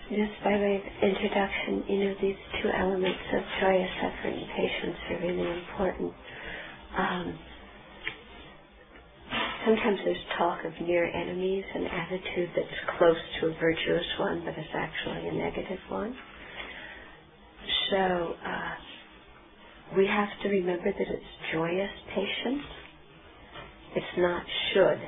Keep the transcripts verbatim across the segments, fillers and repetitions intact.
Just by way of introduction, you know, these two elements of joyous effort and patience are really important. Um, sometimes there's talk of near enemies, an attitude that's close to a virtuous one, but is actually a negative one. So uh, we have to remember that it's joyous patience. It's not should.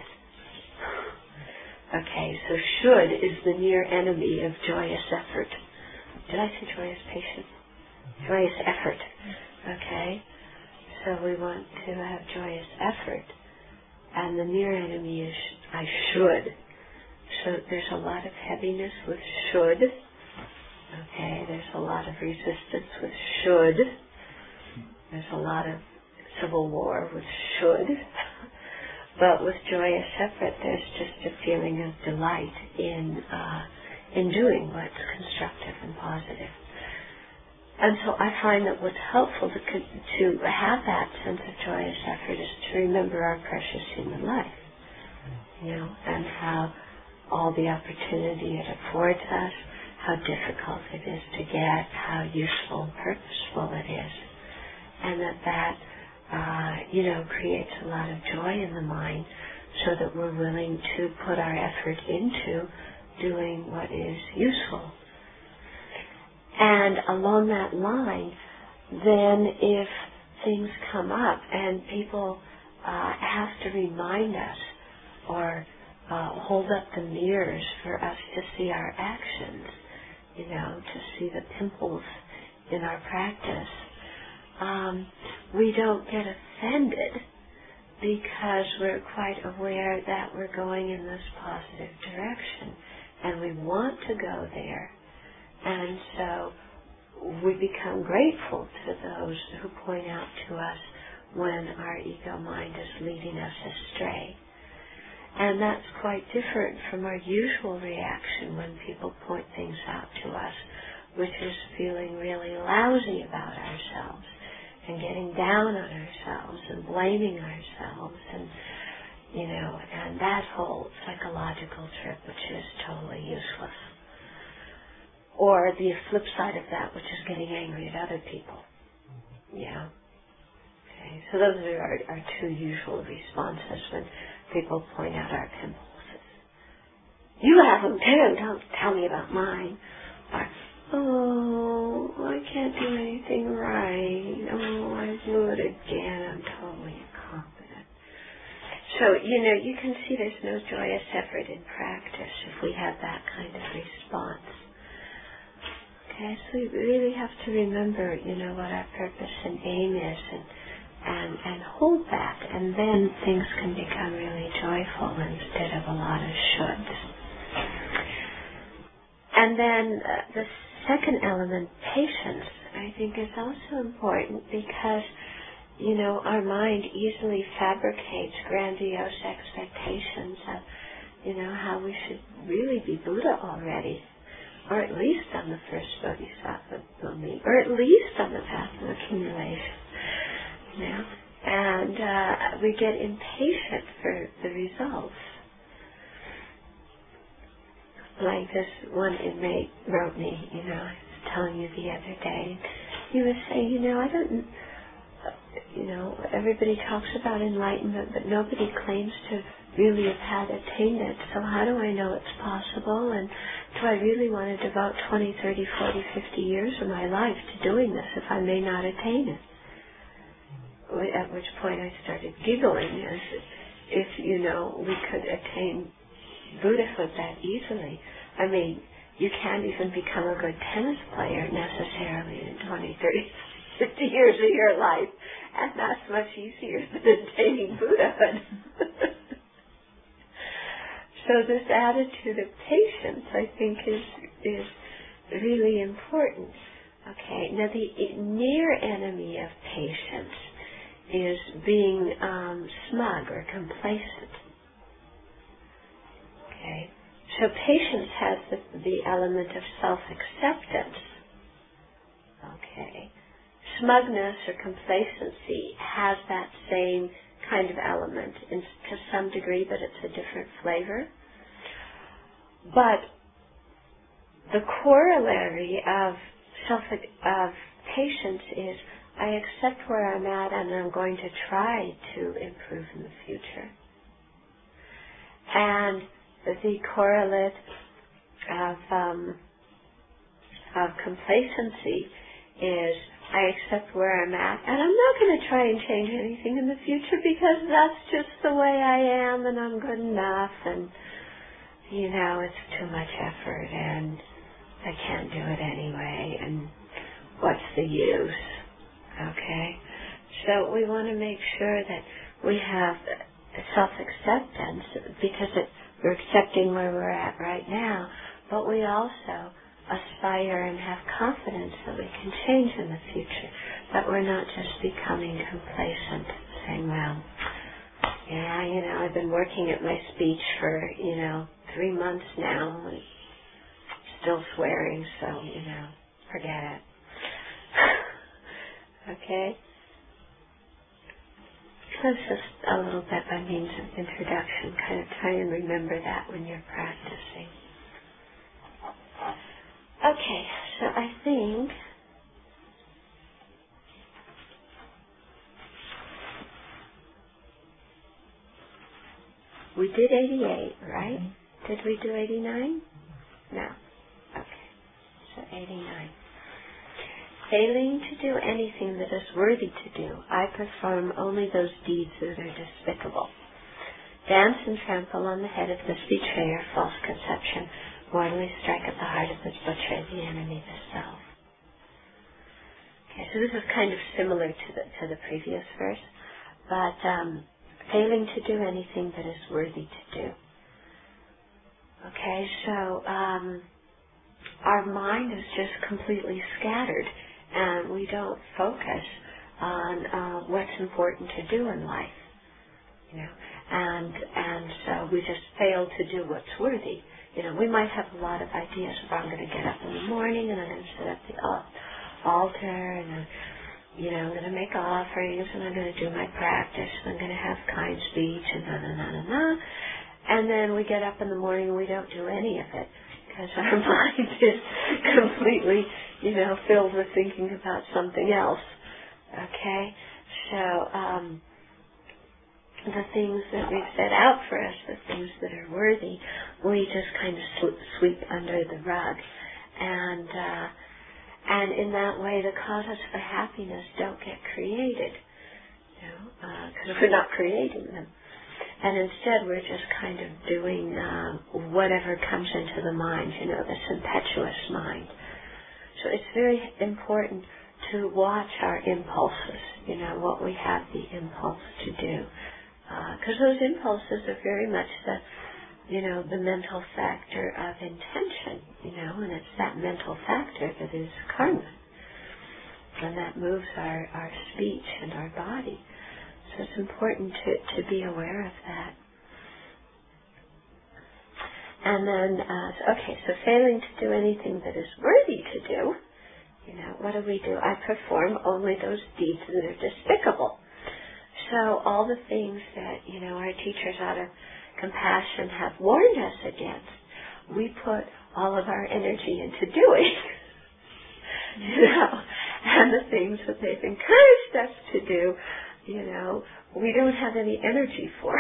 Okay, so should is the near enemy of joyous effort. Did I say joyous patience? Joyous effort. Okay, so we want to have joyous effort. And the near enemy is I should. So there's a lot of heaviness with should. Okay, there's a lot of resistance with should. There's a lot of civil war with should. But with joyous effort, there's just a feeling of delight in uh, in doing what's constructive and positive. And so I find that what's helpful to to have that sense of joyous effort is to remember our precious human life, you know, and how all the opportunity it affords us, how difficult it is to get, how useful and purposeful it is, and that that Uh, you know, creates a lot of joy in the mind so that we're willing to put our effort into doing what is useful. And along that line, then if things come up and people uh, have to remind us or uh, hold up the mirrors for us to see our actions, you know, to see the pimples in our practice, Um, we don't get offended because we're quite aware that we're going in this positive direction and we want to go there. And so we become grateful to those who point out to us when our ego mind is leading us astray. And that's quite different from our usual reaction when people point things out to us, which is feeling really lousy about ourselves and getting down on ourselves and blaming ourselves and, you know, and that whole psychological trip, which is totally useless. Or the flip side of that, which is getting angry at other people. Yeah. Okay, so those are our, our two usual responses when people point out our pimples. You have them too, don't tell me about mine. Or, oh, I can't do anything right. Oh, I blew it again. I'm totally incompetent. So, you know, you can see there's no joyous effort in practice if we have that kind of response. Okay, so we really have to remember, you know, what our purpose and aim is and, and, and hold that. And then things can become really joyful instead of a lot of shoulds. And then uh, the second element, patience, I think is also important because, you know, our mind easily fabricates grandiose expectations of, you know, how we should really be Buddha already, or at least on the first Bodhisattva Bhumi, or at least on the path of accumulation, you know, and uh, we get impatient for the results. Like this one inmate wrote me, you know, I was telling you the other day. He was saying, you know, I don't, you know, everybody talks about enlightenment, but nobody claims to really have had attained it. So how do I know it's possible? And do I really want to devote twenty, thirty, forty, fifty years of my life to doing this if I may not attain it? At which point I started giggling as if, you know, we could attain Buddhahood that easily. I mean, you can't even become a good tennis player necessarily in twenty, thirty, fifty years of your life, and that's much easier than attaining Buddhahood. So this attitude of patience, I think, is is really important. Okay, now the near enemy of patience is being um, smug or complacent. Okay, so patience has the, the element of self-acceptance. Okay, smugness or complacency has that same kind of element in, to some degree, but it's a different flavor. But the corollary of self of patience is I accept where I'm at and I'm going to try to improve in the future. And the correlate of um, of complacency is I accept where I'm at and I'm not going to try and change anything in the future because that's just the way I am and I'm good enough and, you know, it's too much effort and I can't do it anyway and what's the use? Okay? So we want to make sure that we have self-acceptance because it, we're accepting where we're at right now, but we also aspire and have confidence that we can change in the future, that we're not just becoming complacent, saying, well, yeah, you know, I've been working at my speech for, you know, three months now, and still swearing, so, you know, forget it. Okay? That's just a little bit by means of introduction. Kind of try and remember that when you're practicing. Okay, so I think we did eighty-eight, right? Mm-hmm. Did we do eighty-nine? No. Okay, so eighty-nine. Failing to do anything that is worthy to do, I perform only those deeds that are despicable. Dance and trample on the head of this betrayer, false conception, mortally strike at the heart of this butcher, the enemy, the self. Okay, so this is kind of similar to the to the previous verse, but um, failing to do anything that is worthy to do. Okay, so um, our mind is just completely scattered, and we don't focus on uh, what's important to do in life. You know, and and so we just fail to do what's worthy. You know, we might have a lot of ideas of I'm going to get up in the morning and I'm going to sit at the altar and I'm, you know, I'm going to make offerings and I'm going to do my practice and I'm going to have kind speech and na na na na na. And then we get up in the morning and we don't do any of it because our mind is completely, you know, filled with thinking about something else. Okay, so um, the things that we set out for us, the things that are worthy, we just kind of sweep under the rug. And uh, and in that way, the causes for happiness don't get created, you know, because uh, we're not creating them. And instead, we're just kind of doing uh, whatever comes into the mind, you know, this impetuous mind. So it's very important to watch our impulses, you know, what we have the impulse to do. Because uh, those impulses are very much the, you know, the mental factor of intention, you know, and it's that mental factor that is karma. And that moves our, our speech and our body. So it's important to, to be aware of that. And then, uh, okay, so failing to do anything that is worthy to do, you know, what do we do? I perform only those deeds that are despicable. So all the things that, you know, our teachers out of compassion have warned us against, we put all of our energy into doing. You know, and the things that they've encouraged us to do, you know, we don't have any energy for.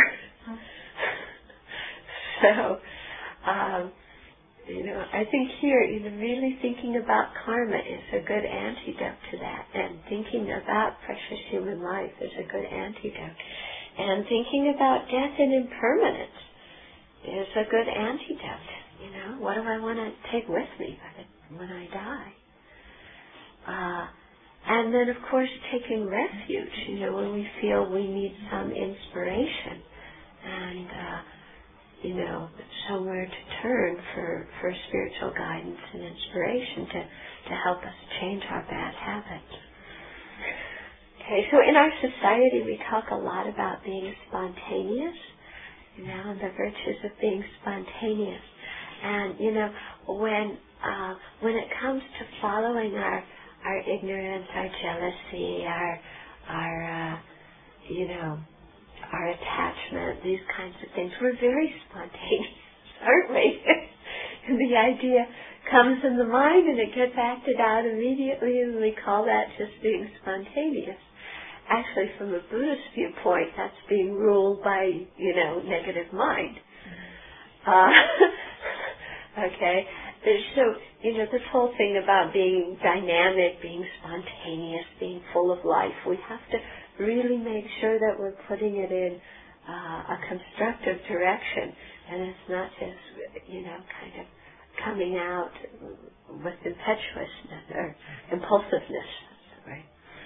So, um, you know, I think here, you know, really thinking about karma is a good antidote to that, and thinking about precious human life is a good antidote, and thinking about death and impermanence is a good antidote. You know, what do I want to take with me when I die? Uh, and then, of course, taking refuge, you know, when we feel we need some inspiration and, uh, you know, somewhere to turn for, for spiritual guidance and inspiration to, to help us change our bad habits. Okay, so in our society we talk a lot about being spontaneous, you know, and the virtues of being spontaneous. And, you know, when uh, when it comes to following our our ignorance, our jealousy, our our uh, you know, our attachment, these kinds of things, we're very spontaneous, aren't we? And the idea comes in the mind and it gets acted out immediately, and we call that just being spontaneous. Actually, from a Buddhist viewpoint, that's being ruled by, you know, negative mind. Uh, okay? So, you know, this whole thing about being dynamic, being spontaneous, being full of life, we have to really make sure that we're putting it in uh, a constructive direction, and it's not just, you know, kind of coming out with impetuousness or impulsiveness, right?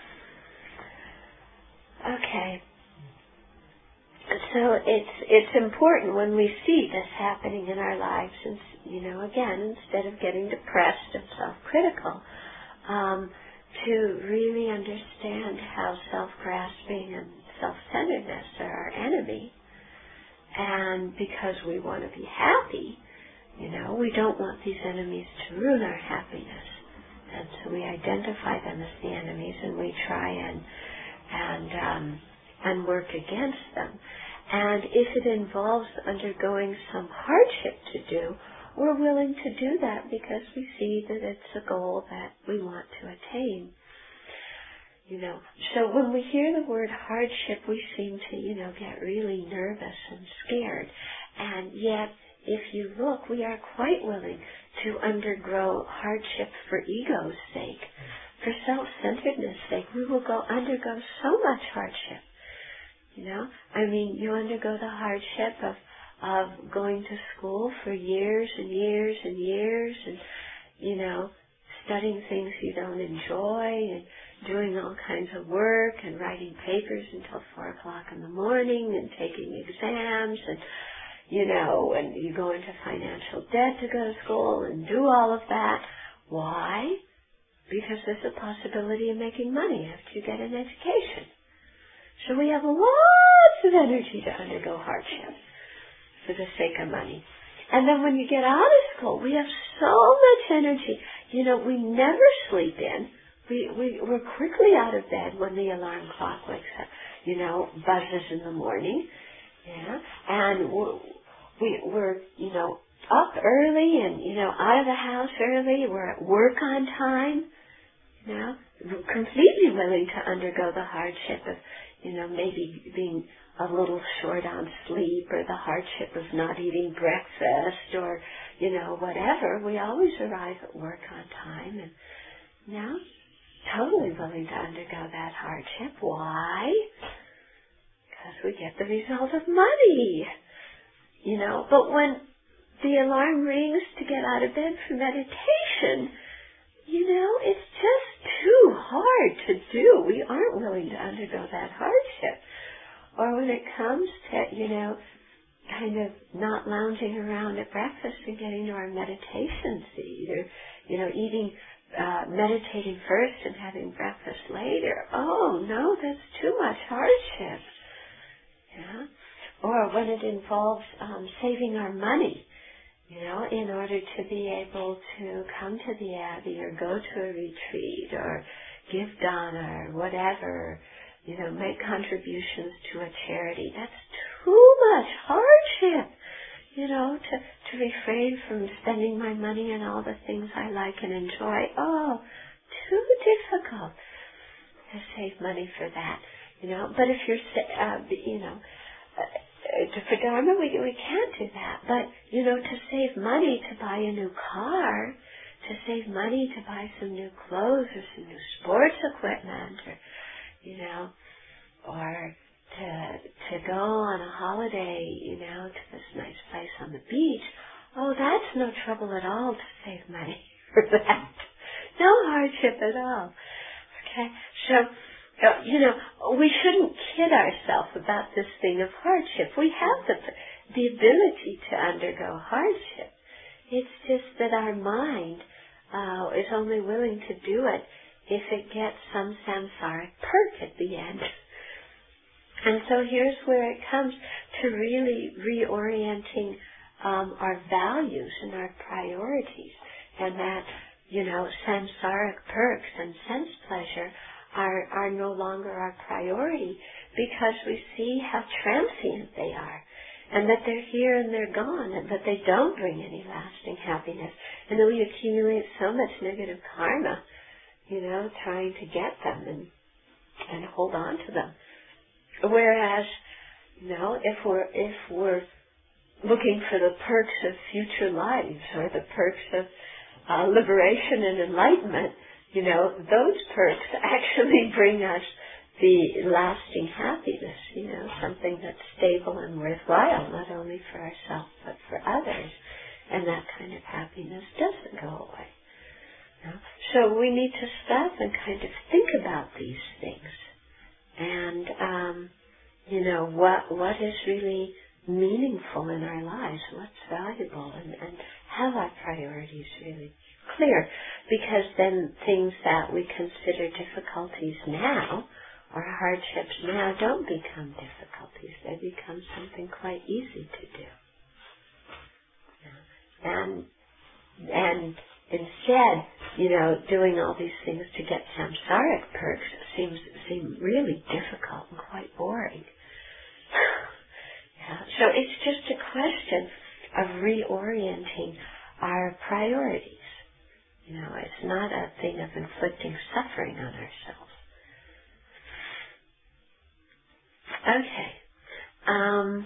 Okay. So it's it's important when we see this happening in our lives, and you know, again, instead of getting depressed and self-critical, um, to really understand how self-grasping and self-centeredness are our enemy, and because we want to be happy, you know, we don't want these enemies to ruin our happiness, and so we identify them as the enemies, and we try and and um, and work against them. And if it involves undergoing some hardship to do, we're willing to do that because we see that it's a goal that we want to attain. You know, so when we hear the word hardship, we seem to, you know, get really nervous and scared. And yet, if you look, we are quite willing to undergo hardship for ego's sake. For self-centeredness sake, we will go undergo so much hardship. You know, I mean, you undergo the hardship of of going to school for years and years and years, and you know, studying things you don't enjoy, and doing all kinds of work, and writing papers until four o'clock in the morning, and taking exams, and you know, and you go into financial debt to go to school and do all of that. Why? Because there's a possibility of making money after you get an education. So we have lots of energy to undergo hardship for the sake of money. And then when you get out of school, we have so much energy. You know, we never sleep in. We, we, we're quickly out of bed when the alarm clock wakes up, you know, buzzes in the morning. Yeah. And we're, we, we're, you know, up early and, you know, out of the house early. We're at work on time. You know, completely willing to undergo the hardship of, you know, maybe being a little short on sleep, or the hardship of not eating breakfast, or, you know, whatever. We always arrive at work on time, and, you know, totally willing to undergo that hardship. Why? Because we get the result of money. You know, but when the alarm rings to get out of bed for meditation, you know, it's just too hard to do. We aren't willing to undergo that hardship. Or when it comes to, you know, kind of not lounging around at breakfast and getting to our meditation seat, or, you know, eating, uh, meditating first and having breakfast later. Oh, no, that's too much hardship. Yeah. Or when it involves um, saving our money. You know, in order to be able to come to the Abbey or go to a retreat or give dana or whatever, you know, make contributions to a charity. That's too much hardship, you know, to, to refrain from spending my money on all the things I like and enjoy. Oh, too difficult to save money for that, you know. But if you're, uh, you know, uh, for Dharma, we, we can't do that. But, you know, to save money to buy a new car, to save money to buy some new clothes or some new sports equipment, or, you know, or to to go on a holiday, you know, to this nice place on the beach. Oh, that's no trouble at all to save money for that. No hardship at all. Okay? So, you know, we shouldn't kid ourselves about this thing of hardship. We have the, the ability to undergo hardship. It's just that our mind uh, is only willing to do it if it gets some samsaric perk at the end. And so here's where it comes to really reorienting um, our values and our priorities, and that, you know, samsaric perks and sense pleasure are, are no longer our priority, because we see how transient they are. and that they're here and they're gone, and that they don't bring any lasting happiness, and that we accumulate so much negative karma, you know, trying to get them and and hold on to them. Whereas, you know, if we're if we're looking for the perks of future lives or the perks of uh, liberation and enlightenment, you know, those perks actually bring us the lasting happiness, you know, something that's stable and worthwhile, not only for ourselves but for others. And that kind of happiness doesn't go away. You know? So we need to stop and kind of think about these things. And, um, you know, what what is really meaningful in our lives, what's valuable, and, and have our priorities really clear. Because then things that we consider difficulties now, or hardships now, don't become difficulties. They become something quite easy to do. And and instead, you know, doing all these things to get samsaric perks seems seem really difficult and quite boring. Yeah. So it's just a question of reorienting our priorities. You know, it's not a thing of inflicting suffering on ourselves. Okay. Um,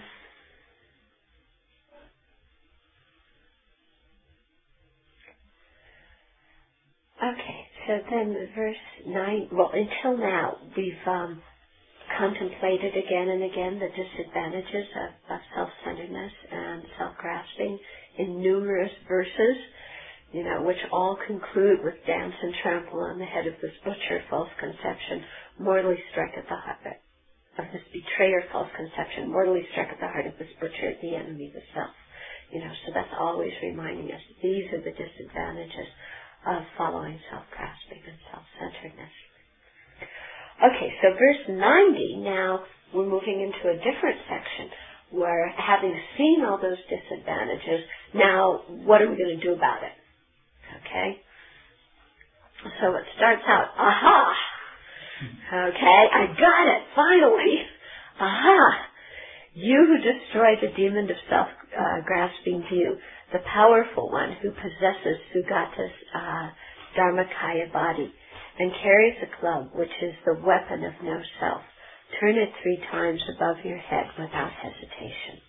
okay, so then verse nine, well, until now, we've um, contemplated again and again the disadvantages of, of self-centeredness and self-grasping in numerous verses, you know, which all conclude with dance and trample on the head of this butcher, false conception, mortally strike at the heart of this betrayer, false conception, mortally struck at the heart of this butcher, the enemy, the self. You know, so that's always reminding us these are the disadvantages of following self-grasping and self-centeredness. Okay, so verse ninety, now we're moving into a different section where, having seen all those disadvantages, now what are we going to do about it? Okay? So it starts out, aha! Okay, I got it, finally. Aha! You who destroy the demon of self-grasping uh, view, the powerful one who possesses Sugata's uh, Dharmakaya body and carries a club which is the weapon of no self, turn it three times above your head without hesitation.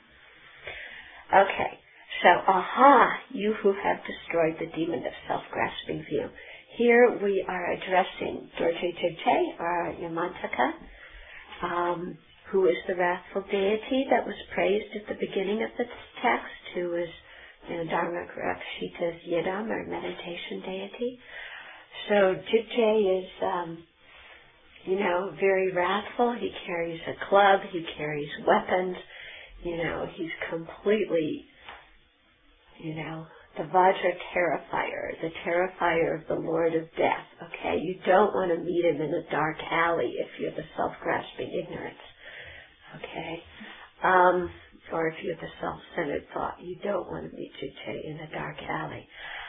Okay, so aha, you who have destroyed the demon of self-grasping view. Here we are addressing Dorje Jigje, our Yamantaka, um, who is the wrathful deity that was praised at the beginning of the text, who is, you know, Dharma Rakshita's Yidam, or meditation deity. So Jigje is, um, you know, very wrathful. He carries a club. He carries weapons. You know, he's completely, you know, the Vajra Terrifier, the Terrifier of the Lord of Death, okay? You don't want to meet him in a dark alley if you're the self-grasping ignorance, okay? Um, or if you're the self-centered thought, you don't want to meet Jigje in a dark alley.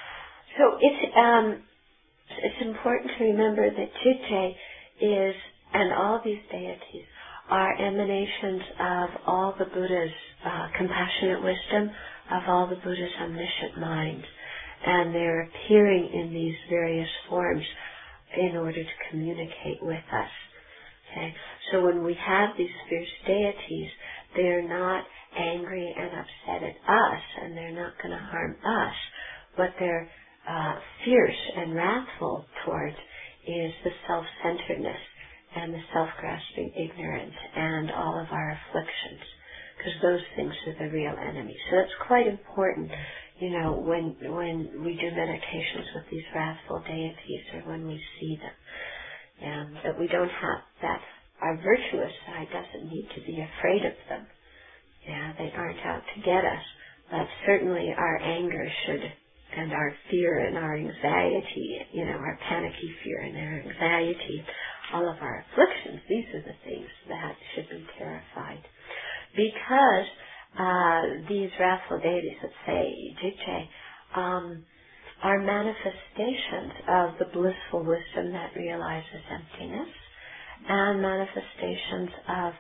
So it's, um, it's important to remember that Jigje is, and all these deities, are emanations of all the Buddha's uh, compassionate wisdom, of all the Buddha's omniscient mind, and they're appearing in these various forms in order to communicate with us. Okay, so when we have these fierce deities, they're not angry and upset at us, and they're not going to harm us. What they're uh, fierce and wrathful towards is the self-centeredness and the self-grasping ignorance and all of our afflictions, because those things are the real enemy. So it's quite important, you know, when when we do meditations with these wrathful deities, or when we see them, and that we don't have that. Our virtuous side doesn't need to be afraid of them. Yeah, they aren't out to get us, but certainly our anger should, and our fear and our anxiety, you know, our panicky fear and our anxiety, all of our afflictions, these are the things that should be terrified. Because uh, these wrathful deities, let's say Jigje, um, are manifestations of the blissful wisdom that realizes emptiness, and manifestations of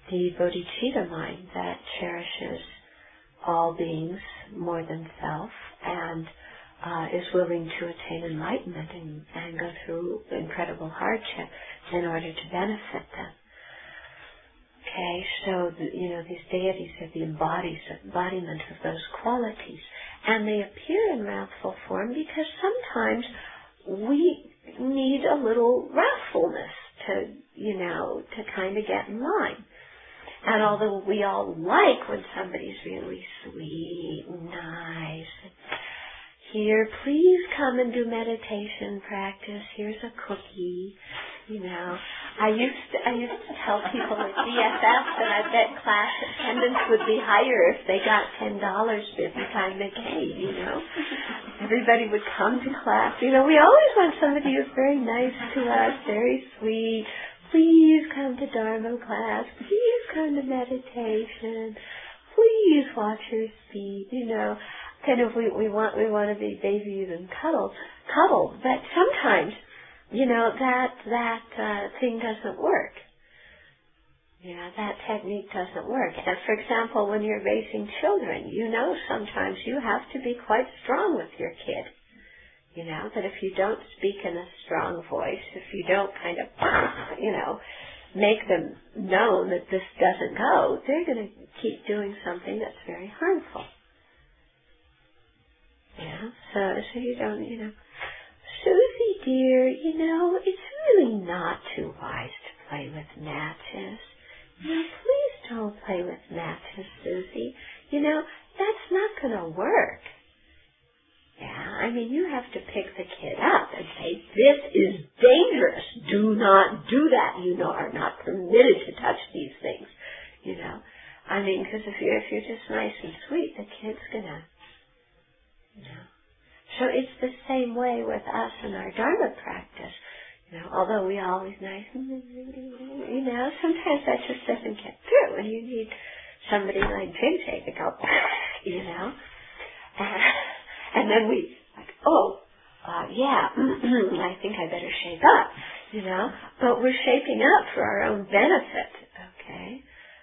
the bodhicitta mind that cherishes all beings more than self and uh, is willing to attain enlightenment and, and go through incredible hardship in order to benefit them. Okay, so, the, you know, these deities are the embodies, embodiment of those qualities. And they appear in wrathful form because sometimes we need a little wrathfulness to, you know, to kind of get in line. And although we all like when somebody's really sweet and nice, here, please come and do meditation practice. Here's a cookie. You know, I used to, I used to tell people at D S F that I bet class attendance would be higher if they got ten dollars every time they came. You know, everybody would come to class. You know, we always want somebody who's very nice to us, very sweet. Please come to Dharma class. Please come to meditation. Please watch your feet. You know. Kind of, we, we want we want to be babies and cuddle, cuddle, but sometimes, you know, that that uh, thing doesn't work. You know, that technique doesn't work. And for example, when you're raising children, you know, sometimes you have to be quite strong with your kid. You know, that if you don't speak in a strong voice, if you don't kind of, you know, make them know that this doesn't go, they're going to keep doing something that's very harmful. Yeah, so, so you don't, you know, Susie dear, you know, it's really not too wise to play with matches. You know, please don't play with matches, Susie. You know, that's not going to work. Yeah, I mean, you have to pick the kid up and say, this is dangerous. Do not do that. You know, are not permitted to touch these things. You know, I mean, because if you're, if you're just nice and sweet, the kid's going to, you know. So it's the same way with us in our Dharma practice. You know, although we always nice, you know, sometimes that just doesn't get through, and you need somebody like J J to go, you know, and, and then we like, oh, uh, yeah, I think I better shape up, you know, but we're shaping up for our own benefit, okay?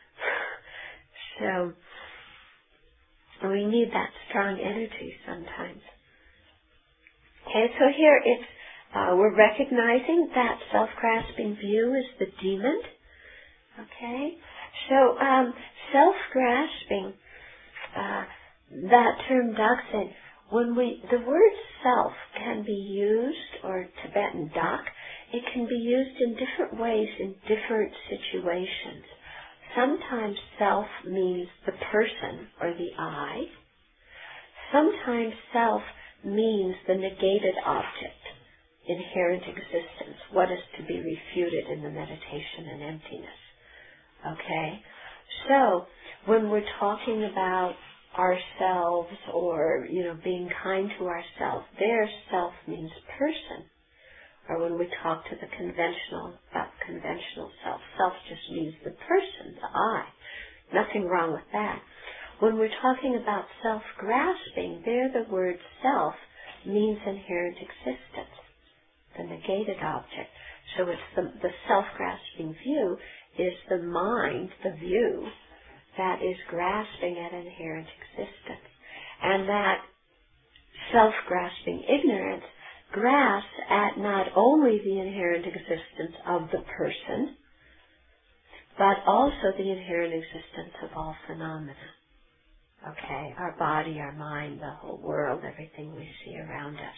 So we need that strong energy sometimes. Okay, so here it's, uh, we're recognizing that self-grasping view is the demon. Okay, so um, self-grasping, uh, that term daksen, when we, the word self can be used, or Tibetan dak, it can be used in different ways in different situations. Sometimes self means the person or the I. Sometimes self means the negated object, inherent existence, what is to be refuted in the meditation and emptiness. Okay? So, when we're talking about ourselves or, you know, being kind to ourselves, there self means person. Or when we talk to the conventional, about conventional self, self just means the person, the I. Nothing wrong with that. When we're talking about self-grasping, there the word self means inherent existence, the negated object. So it's the, the self-grasping view is the mind, the view, that is grasping at inherent existence. And that self-grasping ignorance grasps at not only the inherent existence of the person, but also the inherent existence of all phenomena. Okay, our body, our mind, the whole world, everything we see around us.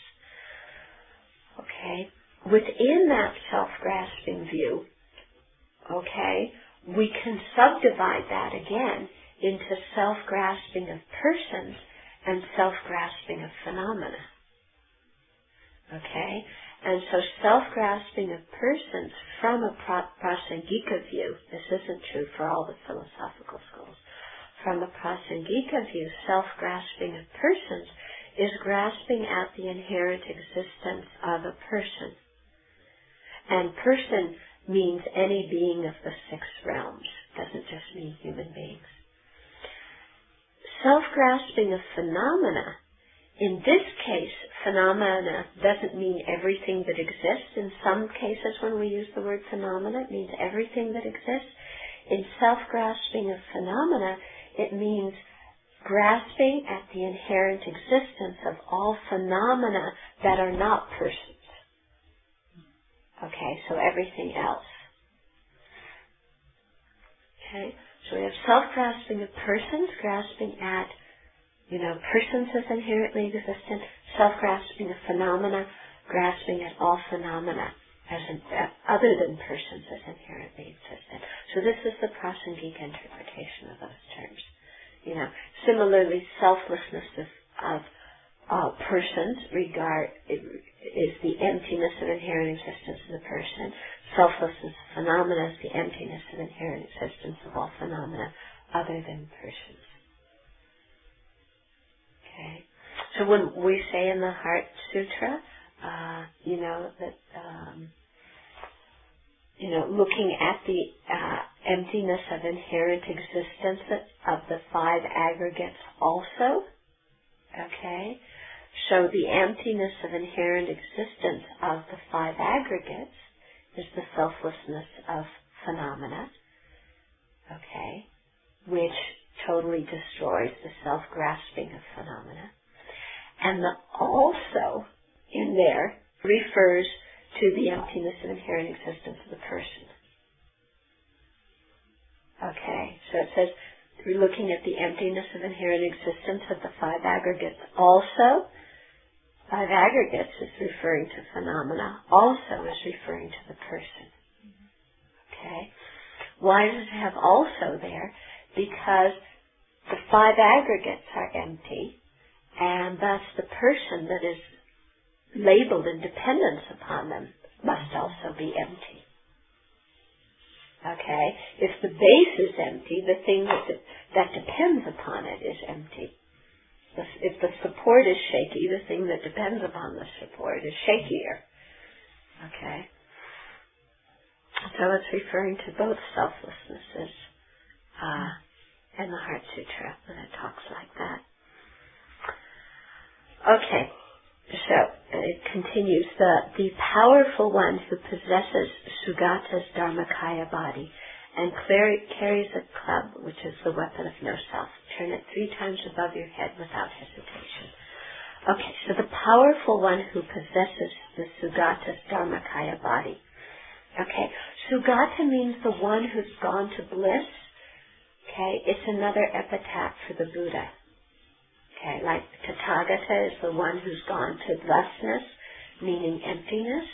Okay, within that self-grasping view, okay, we can subdivide that again into self-grasping of persons and self-grasping of phenomena. Okay, and so self-grasping of persons from a prasangika view, this isn't true for all the philosophical schools, from a prasangika view, self-grasping of persons is grasping at the inherent existence of a person. And person means any being of the six realms, doesn't just mean human beings. Self-grasping of phenomena, in this case, phenomena doesn't mean everything that exists. In some cases when we use the word phenomena, it means everything that exists. In self-grasping of phenomena, it means grasping at the inherent existence of all phenomena that are not persons. Okay, so everything else. Okay, so we have self-grasping of persons, grasping at, you know, persons as inherently existent, self-grasping of phenomena, grasping at all phenomena as in, uh, other than persons as inherently existent. So this is the Prasangika interpretation of those terms. You know, similarly, selflessness of, of uh, persons regard is the emptiness of inherent existence of the person. Selflessness of phenomena is the emptiness of inherent existence of all phenomena other than persons. Okay. So when we say in the Heart Sutra, uh, you know, that, um, you know, looking at the uh, emptiness of inherent existence of the five aggregates also, okay, so the emptiness of inherent existence of the five aggregates is the selflessness of phenomena, okay, which totally destroys the self-grasping of phenomena. And the also in there refers to the emptiness of inherent existence of the person. Okay, so it says, we're looking at the emptiness of inherent existence of the five aggregates also. Five aggregates is referring to phenomena, also is referring to the person. Okay, why does it have also there? Because the five aggregates are empty, and thus the person that is labeled in dependence upon them must also be empty. Okay? If the base is empty, the thing that, that depends upon it is empty. If the support is shaky, the thing that depends upon the support is shakier. Okay? So it's referring to both selflessnesses uh, in the Heart Sutra when it talks like that. Okay. So it continues, the, the powerful one who possesses Sugata's Dharmakaya body and clear, carries a club, which is the weapon of no self. Turn it three times above your head without hesitation. Okay, so the powerful one who possesses the Sugata's Dharmakaya body. Okay, Sugata means the one who's gone to bliss. Okay, it's another epitaph for the Buddha. Okay, like Tathagata is the one who's gone to thusness, meaning emptiness.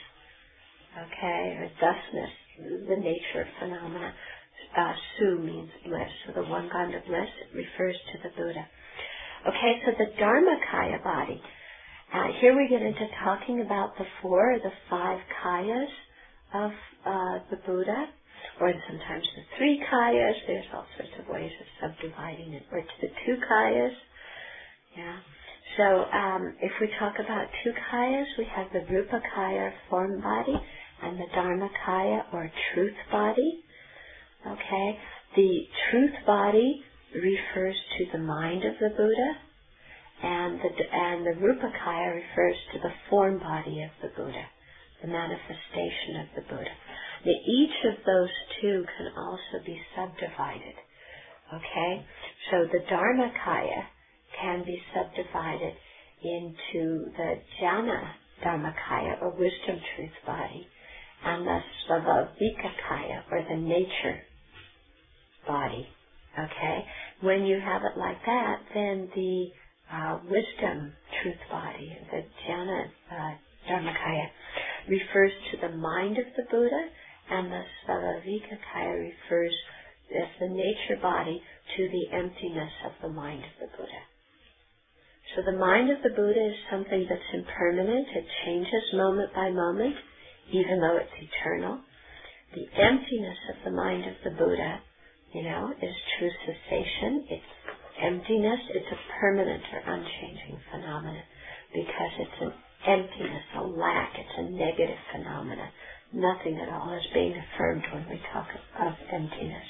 Okay, or thusness, the nature of phenomena. Uh, Su means bliss, so the one gone to bliss, it refers to the Buddha. Okay, so the Dharmakaya body. Uh, here we get into talking about the four or the five kayas of uh, the Buddha, or sometimes the three kayas. There's all sorts of ways of subdividing it, or to the two kayas. Yeah. So um, if we talk about two kayas, we have the Rupakaya, form body, and the Dharmakaya, or truth body. Okay. The truth body refers to the mind of the Buddha, and the and the Rupakaya refers to the form body of the Buddha, the manifestation of the Buddha. Now, each of those two can also be subdivided. Okay. So the Dharmakaya can be subdivided into the Jnana Dharmakaya, or wisdom truth body, and the Svabhavikakaya, or the nature body. Okay? When you have it like that, then the uh, wisdom truth body, the Jnana uh, Dharmakaya, refers to the mind of the Buddha, and the Svabhavikakaya refers as the nature body to the emptiness of the mind of the Buddha. So the mind of the Buddha is something that's impermanent. It changes moment by moment, even though it's eternal. The emptiness of the mind of the Buddha, you know, is true cessation. It's emptiness. It's a permanent or unchanging phenomenon because it's an emptiness, a lack. It's a negative phenomenon. Nothing at all is being affirmed when we talk of emptiness.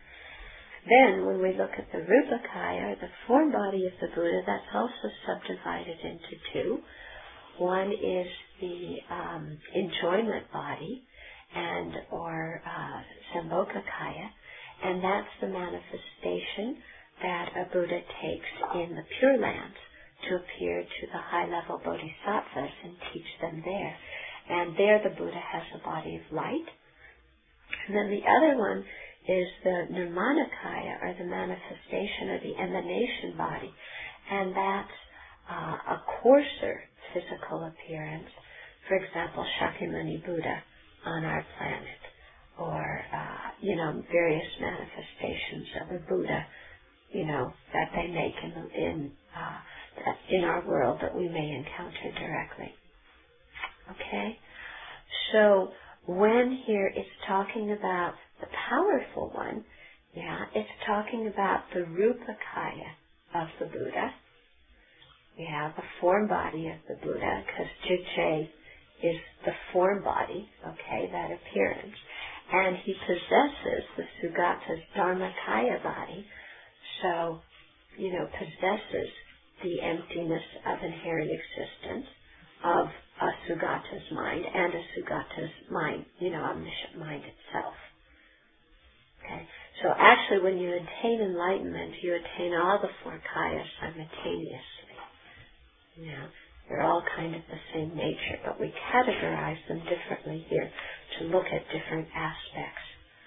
Then, when we look at the Rupakaya, the form body of the Buddha, that's also subdivided into two. One is the um, enjoyment body, and or uh, Sambhogakaya, And that's the manifestation that a Buddha takes in the Pure Lands to appear to the high-level bodhisattvas and teach them there. And there the Buddha has a body of light. And then the other one is the Nirmanakaya, or the manifestation of the emanation body. And that's uh, a coarser physical appearance. For example, Shakyamuni Buddha on our planet, or, uh, you know, various manifestations of the Buddha, you know, that they make in, the, in, uh, that in our world that we may encounter directly. Okay? So, when here it's talking about the powerful one, yeah, it's talking about the Rupakaya of the Buddha. We have the form body of the Buddha, because Jigche is the form body, okay, that appearance. And he possesses the Sugata's Dharmakaya body, so, you know, possesses the emptiness of inherent existence of a Sugata's mind and a Sugata's mind, you know, omniscient mind itself. Okay? So actually when you attain enlightenment, you attain all the four kayas simultaneously. You know, they're all kind of the same nature, but we categorize them differently here to look at different aspects.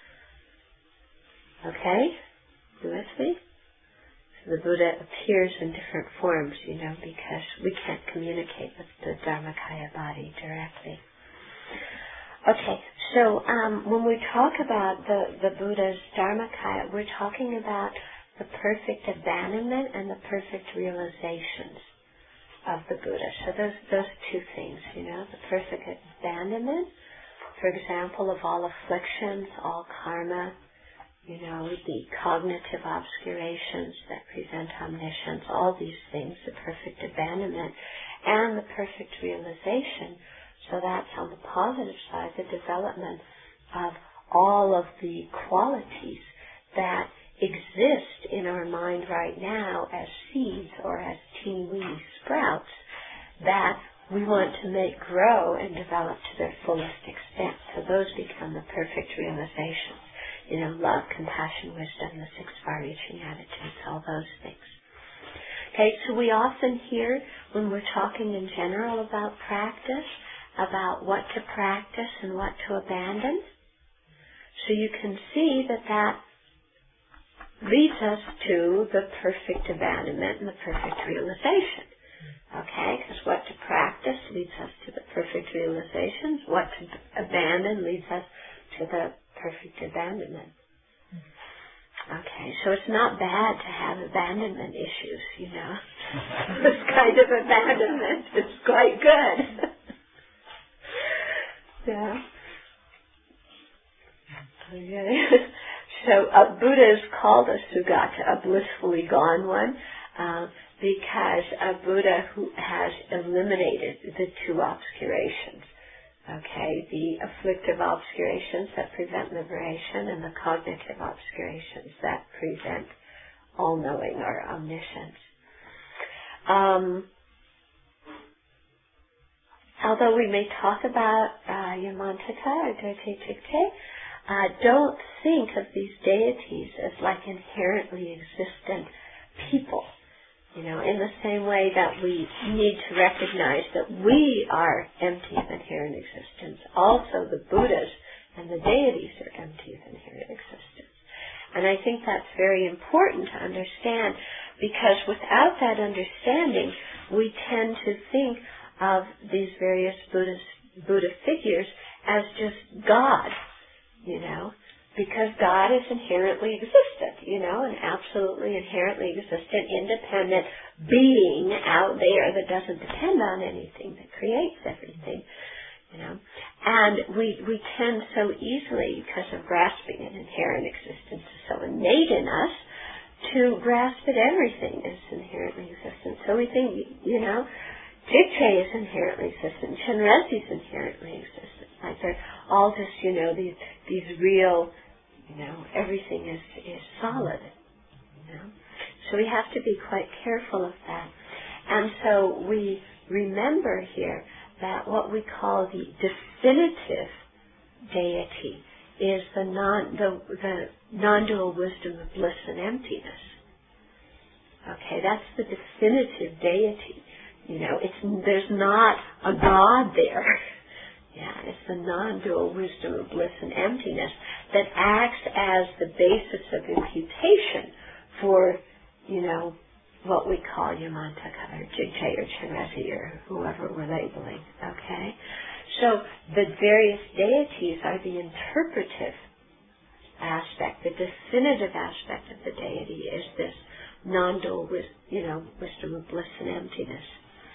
Okay? You with me? So the Buddha appears in different forms, you know, because we can't communicate with the Dharmakaya body directly. Okay, so um, when we talk about the, the Buddha's Dharmakaya, we're talking about the perfect abandonment and the perfect realizations of the Buddha. So those those two things, you know, the perfect abandonment, for example, of all afflictions, all karma, you know, the cognitive obscurations that prevent omniscience, all these things, the perfect abandonment, and the perfect realization. So that's on the positive side, the development of all of the qualities that exist in our mind right now as seeds or as teeny weeny sprouts that we want to make grow and develop to their fullest extent. So those become the perfect realizations. You know, love, compassion, wisdom, the six far-reaching attitudes, all those things. Okay, so we often hear when we're talking in general about practice, about what to practice and what to abandon. So you can see that that leads us to the perfect abandonment and the perfect realization. Okay, because what to practice leads us to the perfect realizations. What to abandon leads us to the perfect abandonment. Okay, so it's not bad to have abandonment issues, you know. This kind of abandonment is quite good. Yeah. Okay. So a Buddha is called a Sugata, a blissfully gone one, uh, because a Buddha who has eliminated the two obscurations. Okay, the afflictive obscurations that prevent liberation and the cognitive obscurations that prevent all-knowing or omniscience. Um, although we may talk about uh, Yamantaka or Dorje Jigche, uh, don't think of these deities as like inherently existent people. You know, in the same way that we need to recognize that we are empty of inherent existence, also the Buddhas and the deities are empty of inherent existence. And I think that's very important to understand, because without that understanding, we tend to think of these various Buddhist, Buddha figures as just God, you know, because God is inherently existent, you know, an absolutely inherently existent, independent being out there that doesn't depend on anything, that creates everything, you know. And we we tend so easily, because of grasping an inherent existence is so innate in us, to grasp that everything is inherently existent. So we think, you know, Jigche is inherently existent, Chenrezig is inherently existent. Like they're all just, you know, these these real, you know, everything is, is solid, you know. So we have to be quite careful of that. And so we remember here that what we call the definitive deity is the non the, the non-dual wisdom of bliss and emptiness. Okay, that's the definitive deity. You know, it's there's not a God there. Yeah, it's the non-dual wisdom of bliss and emptiness that acts as the basis of imputation for, you know, what we call Yamantaka or Jigche or Chenrezig or whoever we're labeling. Okay? So the various deities are the interpretive aspect, the definitive aspect of the deity is this non-dual, you know, wisdom of bliss and emptiness.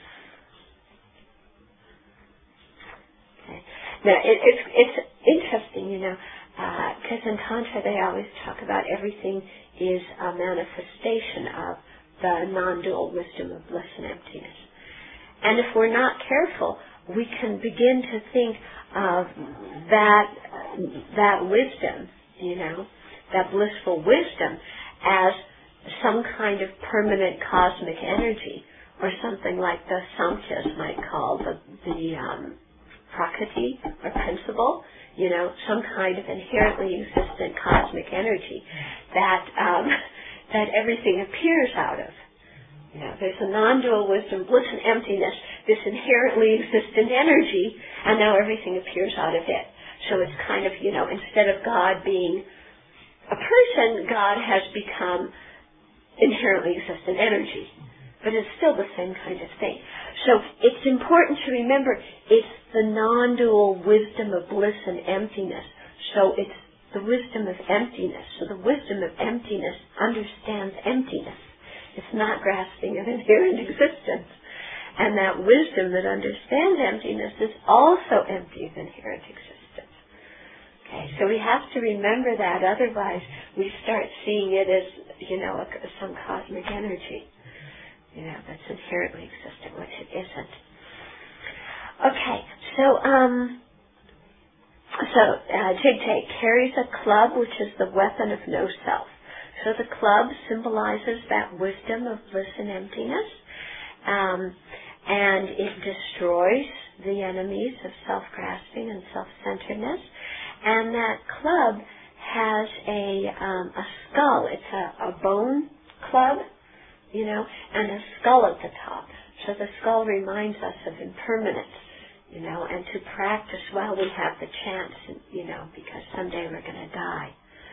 Okay. Now, it, it's it's interesting, you know, because uh, in Tantra they always talk about everything is a manifestation of the non-dual wisdom of bliss and emptiness. And if we're not careful, we can begin to think of that that wisdom, you know, that blissful wisdom as some kind of permanent cosmic energy, or something like the Samkhyas might call the the um, prakriti or principle, you know, some kind of inherently existent cosmic energy that um, that everything appears out of. You know, there's a non-dual wisdom, bliss and emptiness, this inherently existent energy, and now everything appears out of it. So it's kind of, you know, instead of God being a person, God has become inherently existent energy. But it's still the same kind of thing. So it's important to remember it's the non-dual wisdom of bliss and emptiness. So it's the wisdom of emptiness. So the wisdom of emptiness understands emptiness. It's not grasping an inherent existence. And that wisdom that understands emptiness is also empty of inherent existence. Okay, so we have to remember that, otherwise we start seeing it as, you know, a, some cosmic energy, you know, that's inherently existent, which it isn't. Okay, so, um, so uh, Jigche carries a club, which is the weapon of no self. So the club symbolizes that wisdom of bliss and emptiness, um, and it destroys the enemies of self-grasping and self-centeredness. And that club has a um, a skull. It's a, a bone club, you know, and a skull at the top. So the skull reminds us of impermanence, you know, and to practice while we have the chance, you know, because someday we're going to die.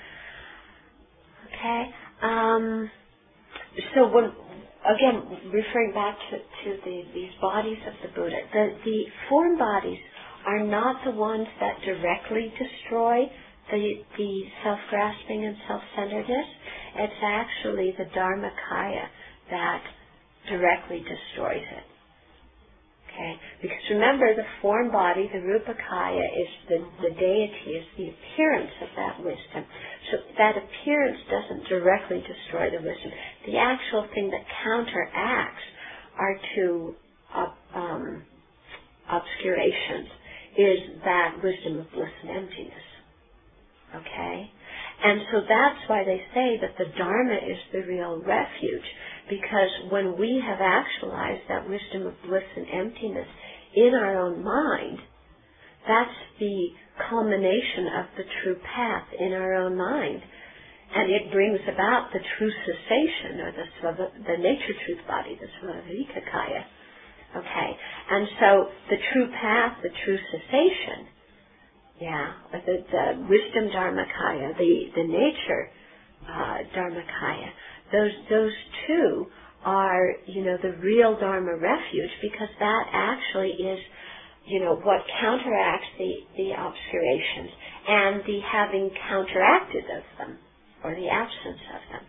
Okay? Um, so when, again, referring back to, to the, these bodies of the Buddha, the, the form bodies are not the ones that directly destroy the, the self-grasping and self-centeredness. It's actually the Dharmakaya that directly destroys it. Okay? Because remember, the form body, the Rupakaya, is the, the deity, is the appearance of that wisdom. So that appearance doesn't directly destroy the wisdom. The actual thing that counteracts our two uh, um, obscurations is that wisdom of bliss and emptiness. Okay? And so that's why they say that the Dharma is the real refuge, because when we have actualized that wisdom of bliss and emptiness in our own mind, that's the culmination of the true path in our own mind. And it brings about the true cessation, or the, the nature truth body, the Svavavikakaya. Okay, and so the true path, the true cessation, yeah, the, the wisdom Dharmakaya, the, the nature uh, Dharmakaya, those those two are, you know, the real Dharma refuge, because that actually is, you know, what counteracts the, the obscurations and the having counteracted of them, or the absence of them.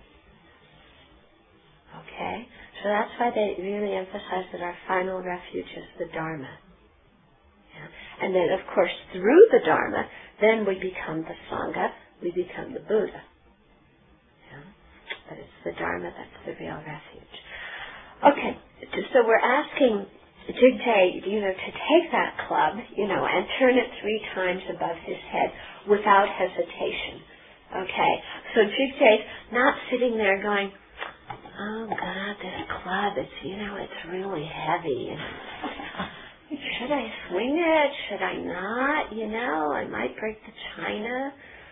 Okay? So that's why they really emphasize that our final refuge is the Dharma. Yeah. And then, of course, through the Dharma, then we become the Sangha, we become the Buddha. Yeah. But it's the Dharma that's the real refuge. Okay, so we're asking Jigche, you know, to take that club, you know, and turn it three times above his head without hesitation. Okay, so Jigche's not sitting there going, oh God, this club, it's, you know, it's really heavy. You know. should I swing it? Should I not? You know, I might break the china.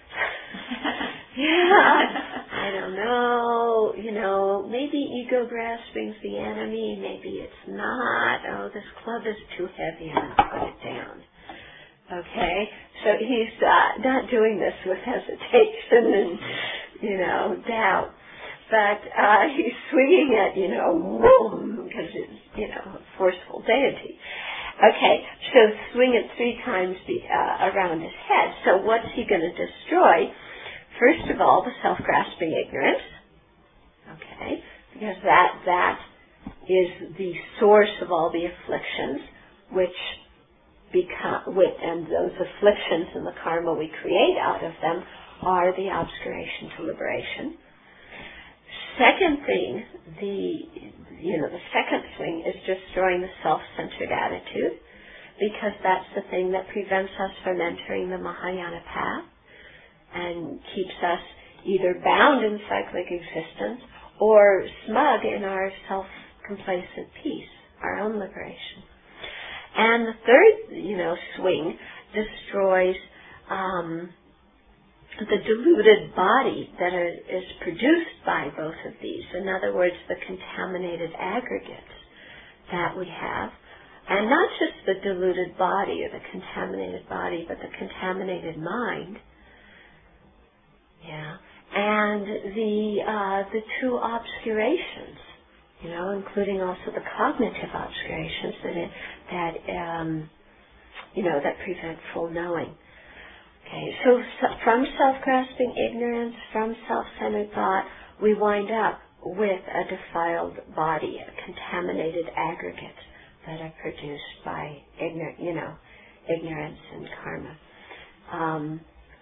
Yeah, I don't know. You know, maybe ego grasping's the enemy. Maybe it's not. Oh, this club is too heavy. I'm going to put it down. Okay, so he's uh, not doing this with hesitation and, you know, doubt. But uh, he's swinging it, you know, boom, because it's, you know, a forceful deity. Okay, so swing it three times be, uh, around his head. So what's he going to destroy? First of all, the self-grasping ignorance. Okay, because that that is the source of all the afflictions, which become, with, and those afflictions and the karma we create out of them are the obscuration to liberation. Second thing, the you know the second swing is destroying the self-centered attitude, because that's the thing that prevents us from entering the Mahayana path and keeps us either bound in cyclic existence or smug in our self-complacent peace, our own liberation. And the third, you know, swing destroys um, the diluted body that are, is produced by both of these. In other words, the contaminated aggregates that we have. And not just the diluted body or the contaminated body, but the contaminated mind. Yeah. And the uh, the two obscurations, you know, including also the cognitive obscurations that it, that um, you know that prevent full knowing. Okay, so, so from self-grasping ignorance, from self-centered thought, we wind up with a defiled body, a contaminated aggregate that are produced by ignorant, you know, ignorance and karma. Um,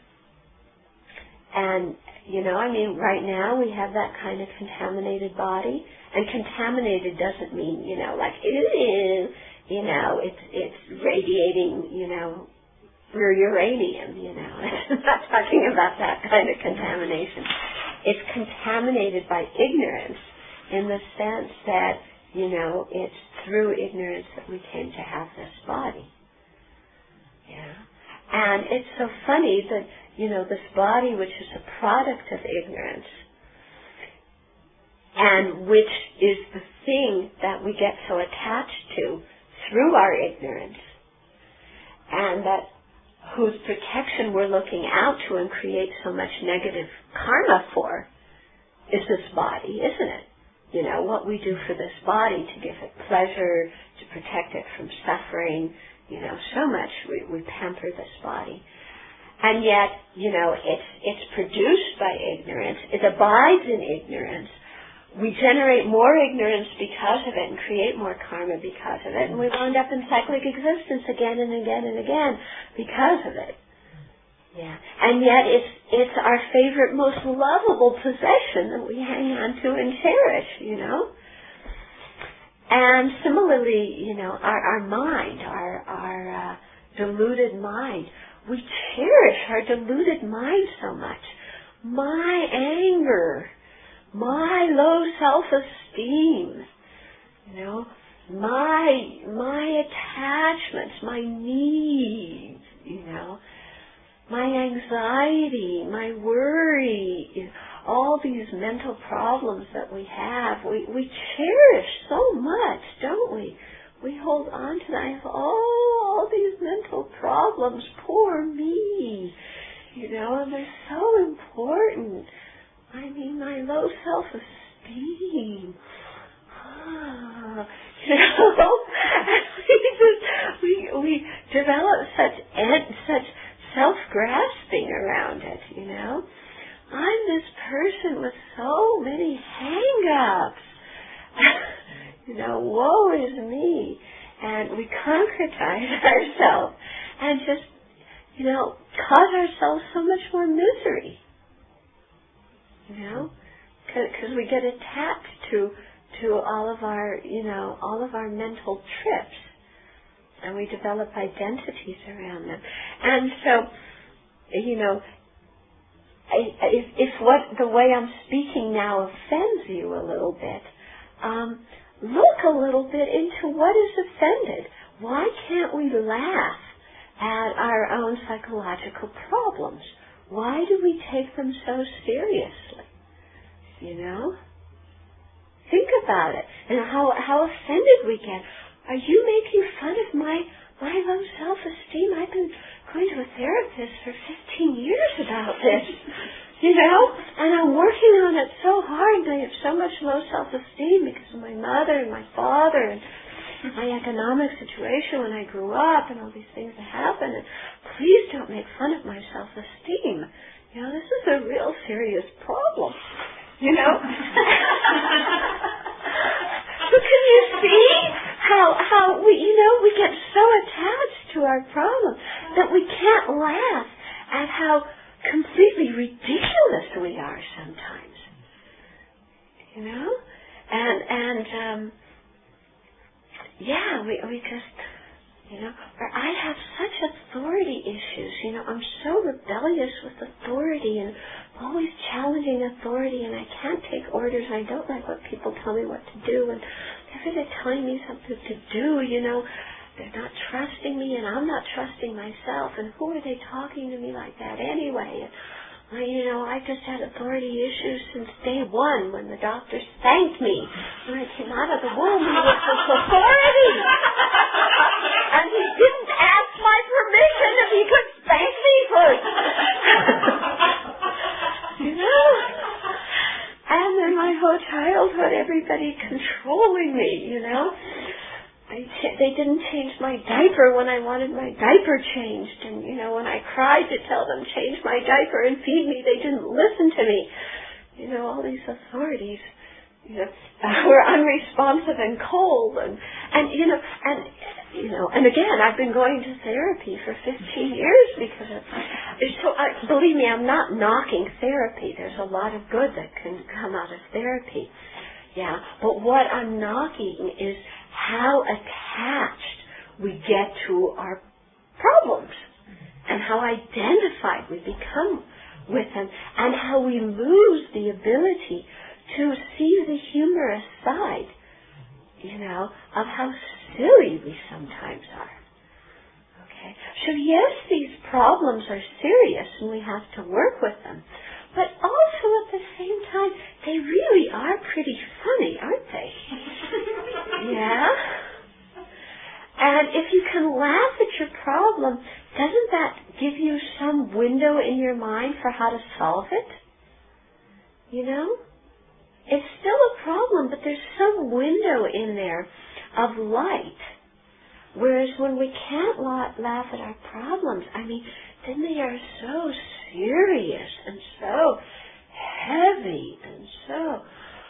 and, you know, I mean, right now we have that kind of contaminated body. And contaminated doesn't mean, you know, like, ew, you know, it's, it's radiating, you know, we're uranium, you know. I'm not talking about that kind of contamination. It's contaminated by ignorance in the sense that, you know, it's through ignorance that we came to have this body. Yeah. And it's so funny that, you know, this body, which is a product of ignorance, and which is the thing that we get so attached to through our ignorance, and that whose protection we're looking out to and create so much negative karma for, is this body, isn't it? You know, what we do for this body to give it pleasure, to protect it from suffering, you know, so much we, we pamper this body. And yet, you know, it's it's produced by ignorance. It abides in ignorance. We generate more ignorance because of it and create more karma because of it. And we wind up in cyclic existence again and again and again because of it. Yeah. And yet it's it's our favorite, most lovable possession that we hang on to and cherish, you know. And similarly, you know, our, our mind, our, our uh, deluded mind, we cherish our deluded mind so much. My anger, my low self-esteem, you know, my my attachments, my needs, you know, my anxiety, my worry, all these mental problems that we have, we, we cherish so much, don't we? We hold on to that. Oh, all these mental problems, poor me, you know, and they're so important. I mean, my low self-esteem. Ah, you know, we just we we develop such such self-grasping around it. You know, I'm this person with so many hang-ups. You know, woe is me, and we concretize ourselves and just, you know, cause ourselves so much more misery. You know, because we get attached to to all of our, you know, all of our mental trips, and we develop identities around them. And so, you know, if, if what the way I'm speaking now offends you a little bit, um, look a little bit into what is offended. why can't we laugh at our own psychological problems? Why do we take them so seriously? You know? Think about it. And how how offended we get. Are you making fun of my my low self-esteem? I've been going to a therapist for fifteen years about this. You know? And I'm working on it so hard, and I have so much low self-esteem because of my mother and my father and my economic situation when I grew up and all these things that happened. And please don't make fun of my self-esteem. You know, this is a real serious problem. You know? So can you see how, how we, you know, we get so attached to our problem that we can't laugh at how completely ridiculous we are sometimes. You know? And, and, um, yeah, we, we just, you know, or I have such authority issues, you know, I'm so rebellious with authority and always challenging authority, and I can't take orders, and I don't like what people tell me what to do, and whenever they're telling me something to do, you know, they're not trusting me, and I'm not trusting myself, and who are they talking to me like that anyway? And, well, you know, I just had authority issues since day one when the doctor spanked me when I came out of the womb. He was this authority. And he didn't ask my permission if he could spank me first. You know? And then my whole childhood, everybody controlling me, you know? They, ch- they didn't change my diaper when I wanted my diaper changed. And, you know, when I cried to tell them change my diaper and feed me, they didn't listen to me. You know, all these authorities, you know, were unresponsive and cold. And, and you know, and, you know, and again, I've been going to therapy for fifteen years because of it. So, I, believe me, I'm not knocking therapy. There's a lot of good that can come out of therapy. Yeah, but what I'm knocking is how attached we get to our problems and how identified we become with them and how we lose the ability to see the humorous side, you know, of how silly we sometimes are. Okay? So yes, these problems are serious and we have to work with them. But also at the same time, they really are pretty funny, aren't they? Yeah? And if you can laugh at your problem, doesn't that give you some window in your mind for how to solve it? You know? It's still a problem, but there's some window in there of light. Whereas when we can't la- laugh at our problems, I mean, then they are so serious and so heavy and so...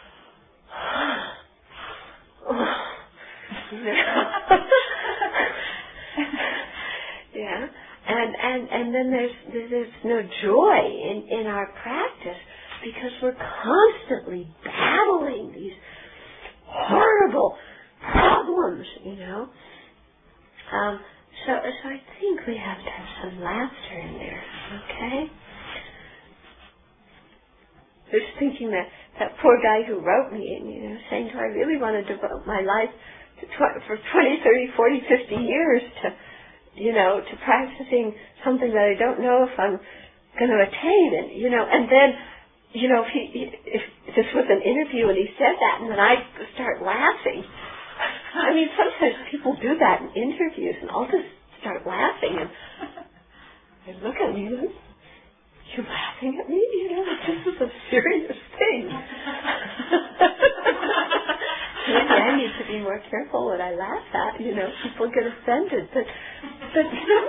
yeah, and and and then there's there's no joy in in our practice because we're constantly battling these horrible problems, you know. Um, so so I think we have to have some laughter in there, okay? Just thinking that that poor guy who wrote me and, you know, saying, do I really want to devote my life to tw- for twenty, thirty, forty, fifty years to, you know, to practicing something that I don't know if I'm going to attain, and, you know, and then, you know, if, he, if this was an interview and he said that and then I start laughing. I mean, sometimes people do that in interviews and I'll just start laughing and they look at me like, you're laughing at me? You know, this is a serious thing. Maybe I need to be more careful what I laugh at. You know, people get offended. But, but you know,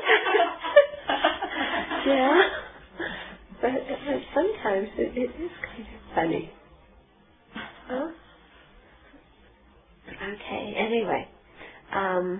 yeah. But, but sometimes it, it is kind of funny. Huh? Okay, anyway. Um...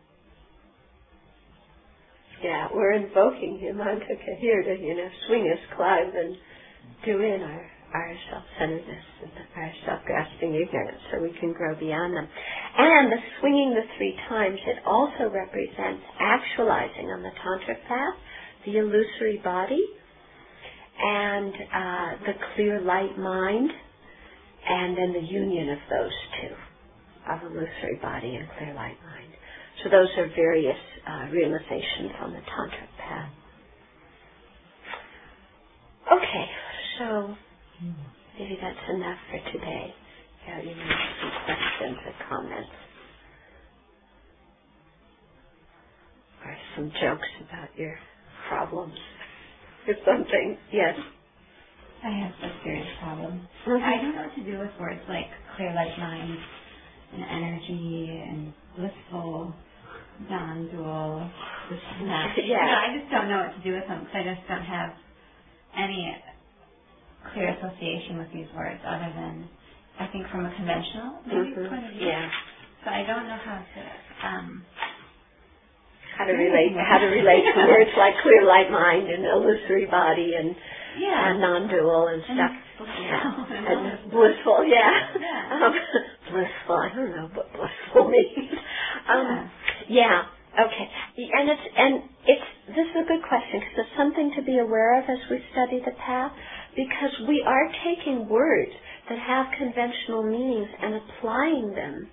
Yeah, we're invoking Himanta here to, you know, swing us, climb, and do in our, our self-centeredness and our self-grasping ignorance so we can grow beyond them. And the swinging the three times, it also represents actualizing on the tantric path the illusory body and uh, the clear light mind, and then the union of those two, of illusory body and clear light mind. So So those are various uh, realizations on the tantric path. Okay, so maybe that's enough for today. Yeah, you may have some questions or comments. Or some jokes about your problems or something. Yes. I have a serious problem. Mm-hmm. I don't know what to do with words like clear light mind and energy and blissful, non-dual, this and that. Yeah. No, I just don't know what to do with them because I just don't have any clear association with these words other than, I think, from a conventional maybe Mm-hmm. point of view. Yeah. So I don't know how to um, how to relate how to relate to words like clear light mind and illusory body and yeah. uh, non-dual and and stuff. blissful. Yeah. And blissful, yeah. Yeah. Um, blissful. I don't know what blissful means. Um, yeah. yeah. Okay. And it's and it's this is a good question because it's something to be aware of as we study the path, because we are taking words that have conventional meanings and applying them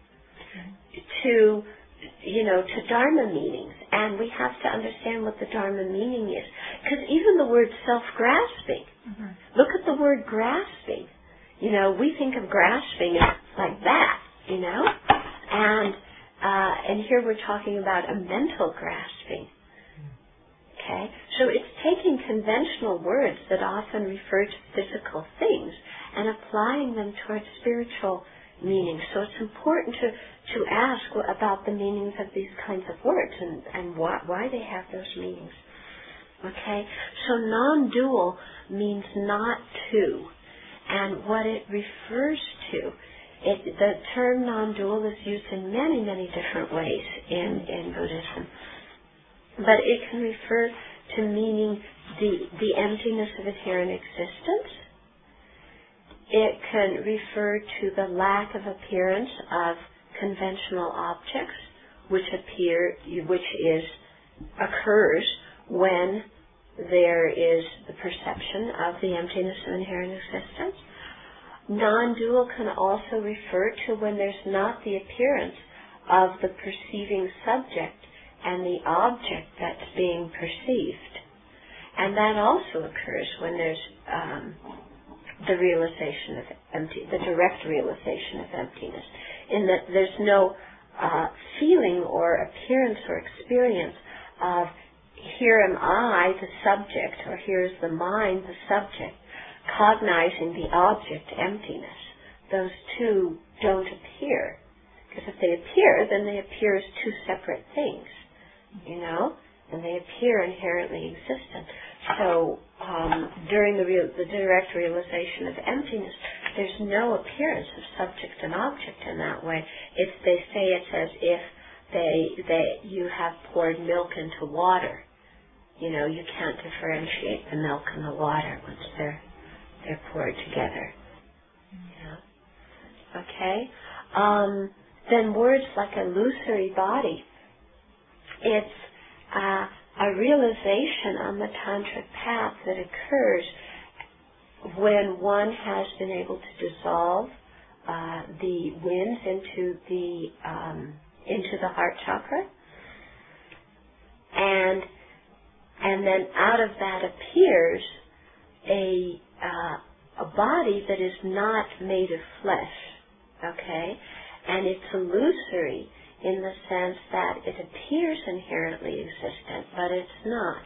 to, you know, to Dharma meanings, and we have to understand what the Dharma meaning is. Because even the word self-grasping, mm-hmm. look at the word grasping. You know, we think of grasping as like that, you know, and uh, and here we're talking about a mental grasping. Okay, so it's taking conventional words that often refer to physical things and applying them towards spiritual meanings. So it's important to to ask about the meanings of these kinds of words and, and why, why they have those meanings. Okay? So non-dual means not two. And what it refers to, it, the term non-dual is used in many, many different ways in, in Buddhism. But it can refer to meaning the, the emptiness of inherent existence. It can refer to the lack of appearance of conventional objects, which appear, which is occurs when there is the perception of the emptiness of inherent existence. Non-dual can also refer to when there's not the appearance of the perceiving subject and the object that's being perceived, and that also occurs when there's um, the realization of empty, the direct realization of emptiness, in that there's no uh, feeling or appearance or experience of here am I, the subject, or here is the mind, the subject, cognizing the object, emptiness. Those two don't appear. Because if they appear, then they appear as two separate things, you know, and they appear inherently existent. So um, during the, real, the direct realization of emptiness, there's no appearance of subject and object in that way. It's, they say it's as if they, they, you have poured milk into water. You know, you can't differentiate the milk and the water once they're, they're poured together. Yeah. Okay? Um, then words like illusory body, it's uh, a realization on the tantric path that occurs when one has been able to dissolve uh, the winds into the um, into the heart chakra, and and then out of that appears a uh, a body that is not made of flesh, okay, and it's illusory in the sense that it appears inherently existent, but it's not.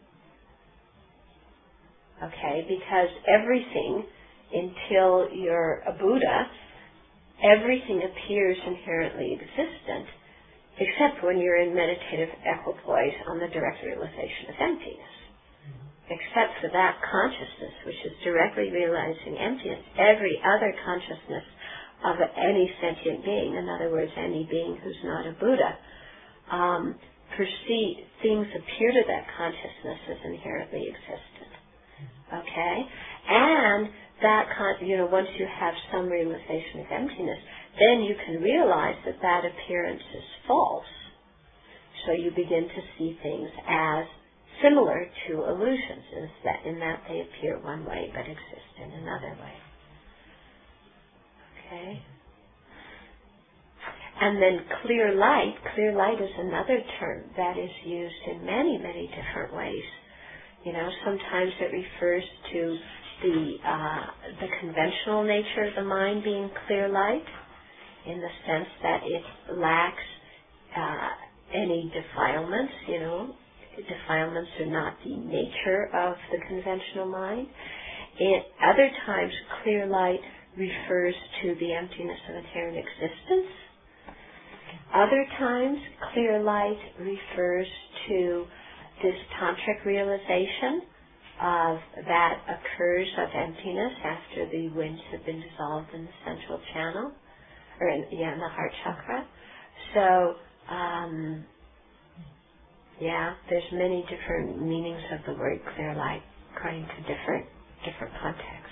Okay, because everything, until you're a Buddha, everything appears inherently existent, except when you're in meditative equipoise on the direct realization of emptiness. Except for that consciousness, which is directly realizing emptiness, every other consciousness of any sentient being, in other words, any being who's not a Buddha, um, perceive, things appear to that consciousness as inherently existent. Okay? And that, con- you know, once you have some realization of emptiness, then you can realize that that appearance is false. So you begin to see things as similar to illusions, in that, in that they appear one way but exist in another way. Okay? And then clear light, clear light is another term that is used in many, many different ways. You know, sometimes it refers to the uh, the conventional nature of the mind being clear light, in the sense that it lacks uh, any defilements. You know, defilements are not the nature of the conventional mind. It, other times, clear light refers to the emptiness of inherent existence. Other times, clear light refers to this tantric realization of that occurs of emptiness after the winds have been dissolved in the central channel, or in, yeah, in the heart chakra. So, um, yeah, there's many different meanings of the word clear light according to different different contexts.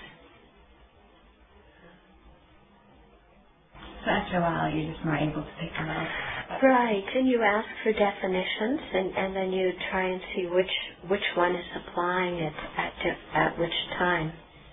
So after a while, you're just more able to pick them out. Right, and you ask for definitions, and, and then you try and see which which one is applying it at at which time.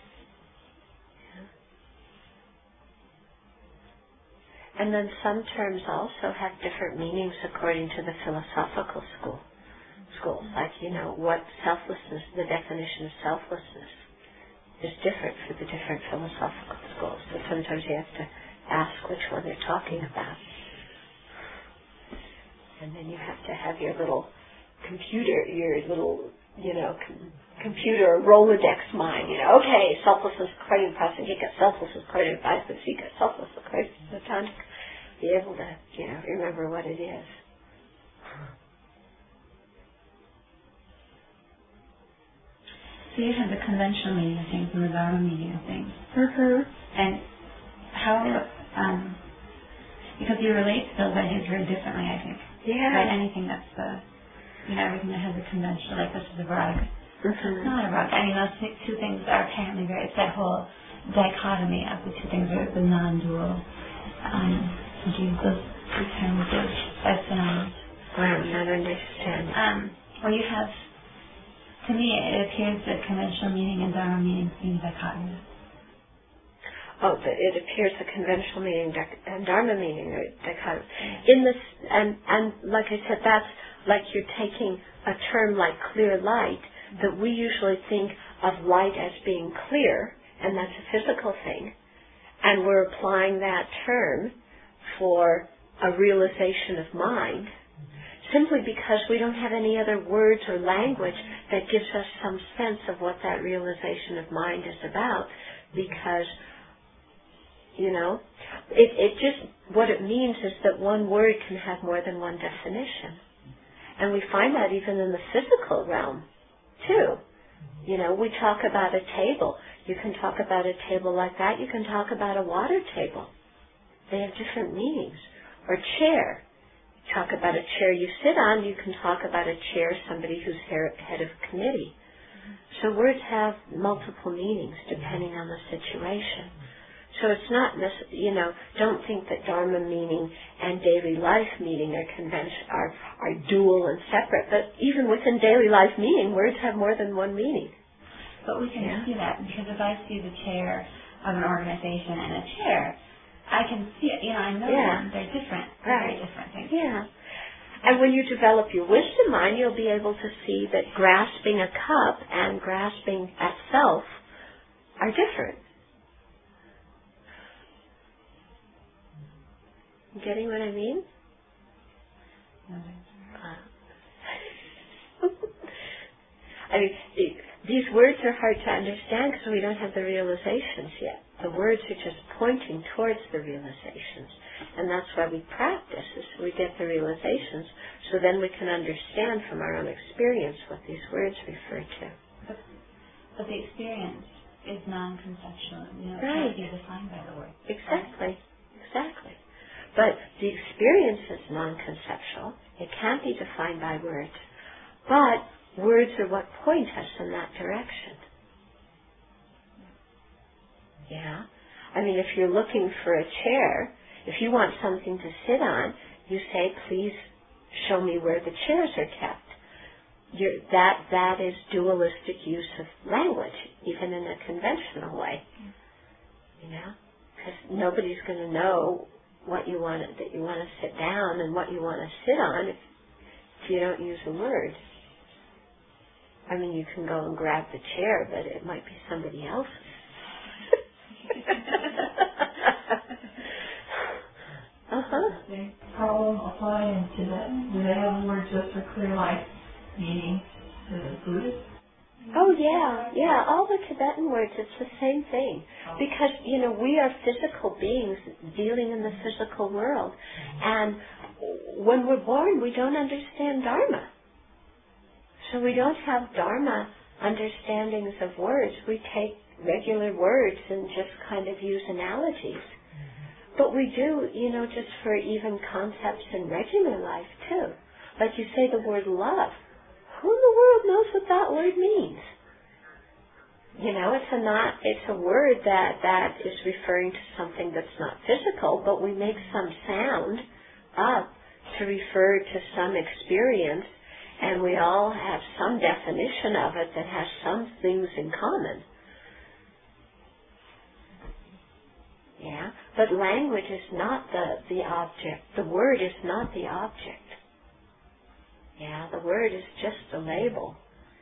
Yeah. And then some terms also have different meanings according to the philosophical school schools. Like, you know, what selflessness, the definition of selflessness is different for the different philosophical schools. So sometimes you have to ask which one they're talking about. And then you have to have your little computer, your little, you know, com- computer Rolodex mind, you know, okay, selflessness according to Prasangika, selflessness according to Vaisesika, selflessness according to Tantric. Be able to, you know, remember what it is. So you have the conventional meaning of things and the Dharma meaning of things. Mm-hmm. And how, um, because you relate to those ideas very differently, I think. Yeah. Right? Anything that's the, you know, everything that has a conventional, like this is a rug. Mm-hmm. It's not a rug. I mean, those two, two things are apparently very, it's that whole dichotomy of the two things, are the non-dual. Um, do you use those two terms as synonyms? Well, I'm not understanding. Um, well, you have, to me, it appears that conventional meaning and Dharma meaning seem dichotomous. Oh, the, it appears the conventional meaning and Dharma meaning are dichotomous. In this, and and like I said, that's like you're taking a term like clear light, that we usually think of light as being clear, and that's a physical thing, and we're applying that term for a realization of mind, simply because we don't have any other words or language that gives us some sense of what that realization of mind is about, because, you know, it, it just, what it means is that one word can have more than one definition. And we find that even in the physical realm, too. You know, we talk about a table. You can talk about a table like that. You can talk about a water table. They have different meanings. Or chair. Talk about a chair you sit on, you can talk about a chair, somebody who's head of committee. So words have multiple meanings depending on the situation. So it's not, you know, don't think that Dharma meaning and daily life meaning are, convention, are, are dual and separate, but even within daily life meaning, words have more than one meaning. But we can Yeah. see that, because if I see the chair of an organization and a chair, I can see it, you know, I know Yeah. them. They're different. They're Right. very different things. Yeah. And when you develop your wisdom mind, you'll be able to see that grasping a cup and grasping at self are different. You getting what I mean? Uh, I mean, the, these words are hard to understand because we don't have the realizations yet. The words are just pointing towards the realizations. And that's why we practice, is so we get the realizations, so then we can understand from our own experience what these words refer to. But, but the experience is non-conceptual. You know, it Right. can't be defined by the word. Exactly. Exactly. But the experience is non-conceptual. It can't be defined by words. But words are what point us in that direction. Yeah. I mean, if you're looking for a chair, if you want something to sit on, you say, please show me where the chairs are kept. You're, that that is dualistic use of language, even in a conventional way. You know? Because nobody's going to know what you want to, that you want to sit down and what you want to sit on if, if you don't use a word. I mean, you can go and grab the chair, but it might be somebody else's. uh-huh. They problem apply in Tibet. Do they have a word just for clear light meaning to the Buddhists? Oh, yeah, yeah, all the Tibetan words, it's the same thing. Because, you know, we are physical beings dealing in the physical world. And when we're born, we don't understand Dharma. So we don't have Dharma understandings of words. We take regular words and just kind of use analogies. But we do, you know, just for even concepts in regular life, too. Like you say the word love. Who in the world knows what that word means? You know, it's a not, it's a word that, that is referring to something that's not physical, but we make some sound up to refer to some experience, and we all have some definition of it that has some things in common. Yeah, but language is not the, the object. The word is not the object. Yeah, the word is just the label.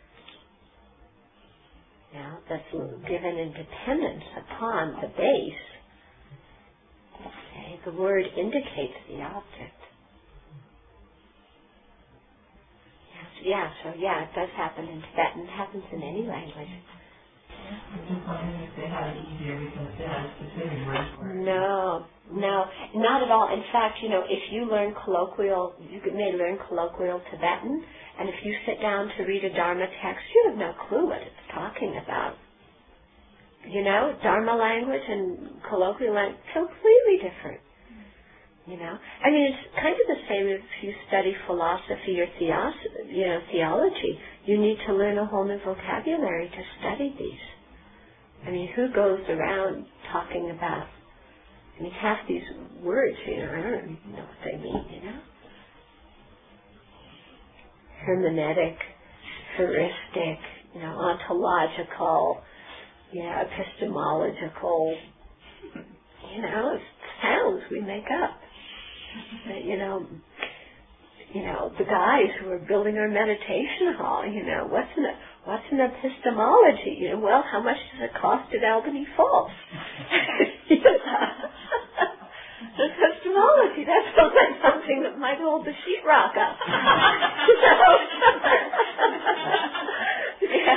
Yeah, that's given in dependence upon the base. Okay, the word indicates the object. Yes, yeah, so yeah, it does happen in Tibetan. It happens in any language. I'm just wondering if they had it easier because they had a specific word for it. No, no, not at all. In fact, you know, if you learn colloquial, you may learn colloquial Tibetan, and if you sit down to read a Dharma text, you have no clue what it's talking about. You know, Dharma language and colloquial language, completely different. You know, I mean, it's kind of the same if you study philosophy or theos- you know, theology. You need to learn a whole new vocabulary to study these. I mean, who goes around talking about, I mean, half these words, you know, I don't even know what they mean, you know? Hermeneutic, heuristic, you know, ontological, you know, epistemological, you know, sounds we make up. But, you know, you know, the guys who are building our meditation hall, you know, what's an what's an epistemology? You know, well, how much does it cost at Albany Falls? Epistemology, that sounds like something that might hold the sheetrock up. Yeah.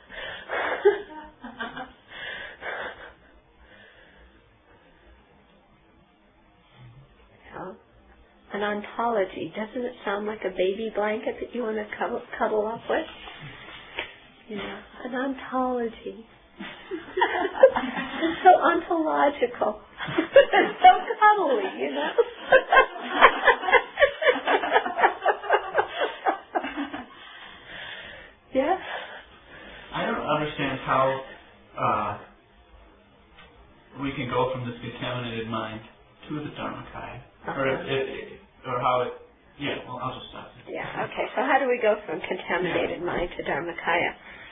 Yeah. An ontology, doesn't it sound like a baby blanket that you want to cuddle, cuddle up with? You know, an ontology. It's so ontological. It's so cuddly, you know. Yeah? I don't understand how uh, we can go from this contaminated mind to the Dharmakaya. Uh-huh. Or, it, it, or how it, yeah, well, I'll just stop there. Yeah, okay. So how do we go from contaminated mind to Dharmakaya?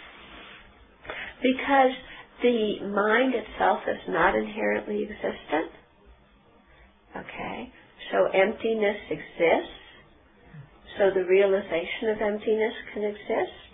Because the mind itself is not inherently existent. Okay? So emptiness exists. So the realization of emptiness can exist.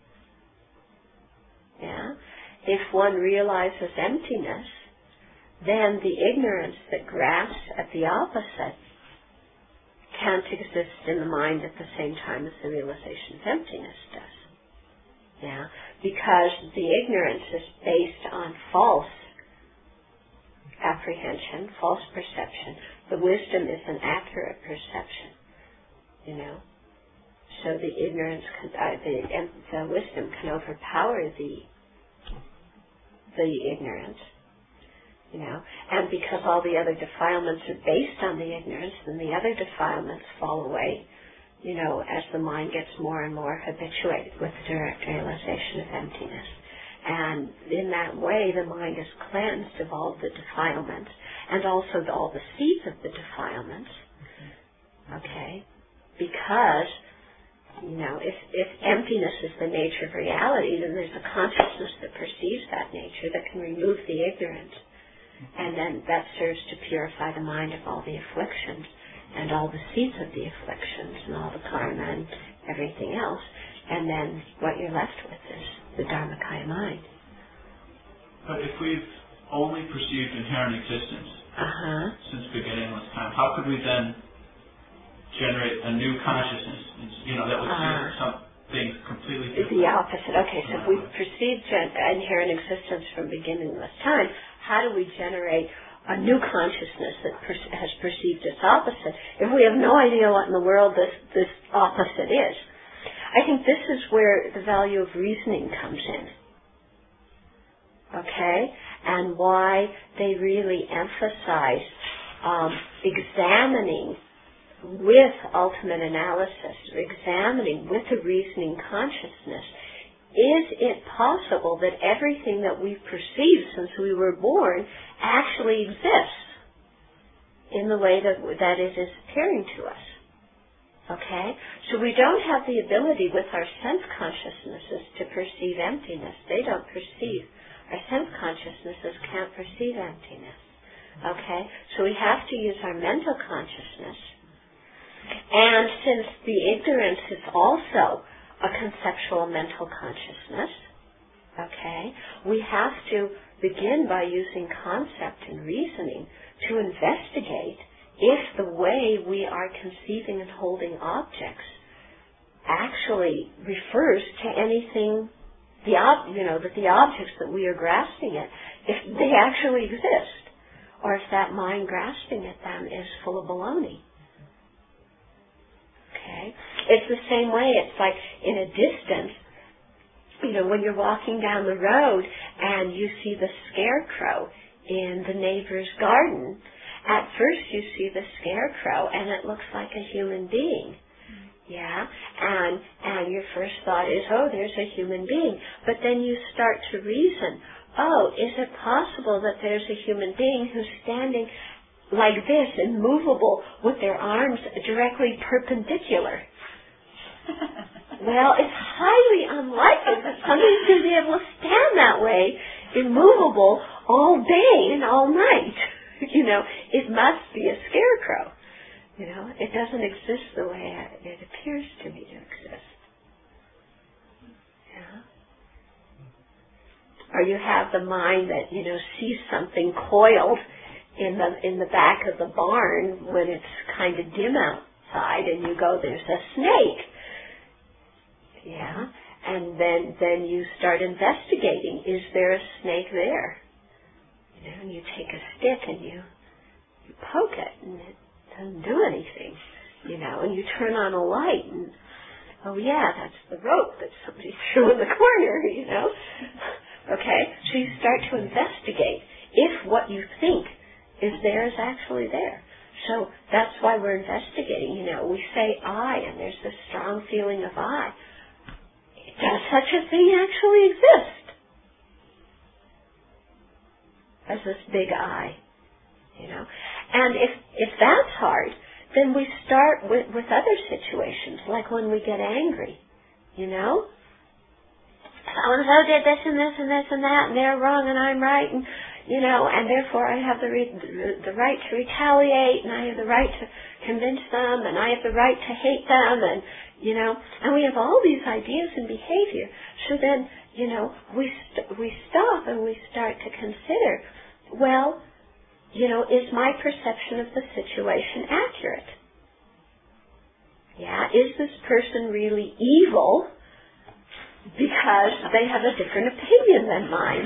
Yeah? If one realizes emptiness, then the ignorance that grasps at the opposite can't exist in the mind at the same time as the realization of emptiness does. Yeah? Because the ignorance is based on false apprehension, false perception. The wisdom is an accurate perception. You know? So the ignorance, can, uh, the, and the wisdom can overpower the the ignorance. You know, and because all the other defilements are based on the ignorance, then the other defilements fall away, you know, as the mind gets more and more habituated with the direct realization of emptiness. And in that way, the mind is cleansed of all the defilements and also all the seeds of the defilements. Okay? Because, you know, if, if emptiness is the nature of reality, then there's a consciousness that perceives that nature that can remove the ignorance. And then that serves to purify the mind of all the afflictions and all the seeds of the afflictions and all the karma and everything else. And then what you're left with is the Dharmakaya mind. But if we've only perceived inherent existence uh-huh. since beginningless time, how could we then generate a new consciousness? You know, that would uh, see something completely different. The opposite. Okay, so if we've perceived gen- inherent existence from beginningless time, how do we generate a new consciousness that per- has perceived its opposite if we have no idea what in the world this, this opposite is? I think this is where the value of reasoning comes in. Okay? And why they really emphasize um, examining with ultimate analysis, examining with a reasoning consciousness. Is it possible that everything that we've perceived since we were born actually exists in the way that, that it is appearing to us? Okay? So we don't have the ability with our sense consciousnesses to perceive emptiness. They don't perceive. Our sense consciousnesses can't perceive emptiness. Okay? So we have to use our mental consciousness. And since the ignorance is also a conceptual mental consciousness, okay, we have to begin by using concept and reasoning to investigate if the way we are conceiving and holding objects actually refers to anything, the ob- you know, that the objects that we are grasping at, if they actually exist, or if that mind grasping at them is full of baloney. Okay? It's the same way. It's like in a distance, you know, when you're walking down the road and you see the scarecrow in the neighbor's garden, at first you see the scarecrow and it looks like a human being. Yeah? And and your first thought is, oh, there's a human being. But then you start to reason, oh, is it possible that there's a human being who's standing like this, immovable, with their arms directly perpendicular? Well, it's highly unlikely that somebody's going to be able to stand that way, immovable, all day and all night. You know, it must be a scarecrow. You know, it doesn't exist the way it appears to me to exist. Yeah. Or you have the mind that, you know, sees something coiled in the in the back of the barn when it's kind of dim outside, and you go, there's a snake. Yeah. And then then you start investigating. Is there a snake there? You know, and you take a stick and you, you poke it, and it doesn't do anything. You know, and you turn on a light, and oh yeah, that's the rope that somebody threw in the corner. You know. Okay. So you start to investigate if what you think is there is actually there. So that's why we're investigating. You know, we say I, and there's this strong feeling of I. Does such a thing actually exist? As this big I, you know. And if if that's hard, then we start with, with other situations, like when we get angry, you know. So-and-so did this and this and this and that, and they're wrong and I'm right, and you know, and therefore I have the, re- the the right to retaliate, and I have the right to convince them, and I have the right to hate them, and you know, and we have all these ideas and behavior. So then, you know, we st- we stop and we start to consider, well, you know, is my perception of the situation accurate? Yeah, is this person really evil because they have a different opinion than mine?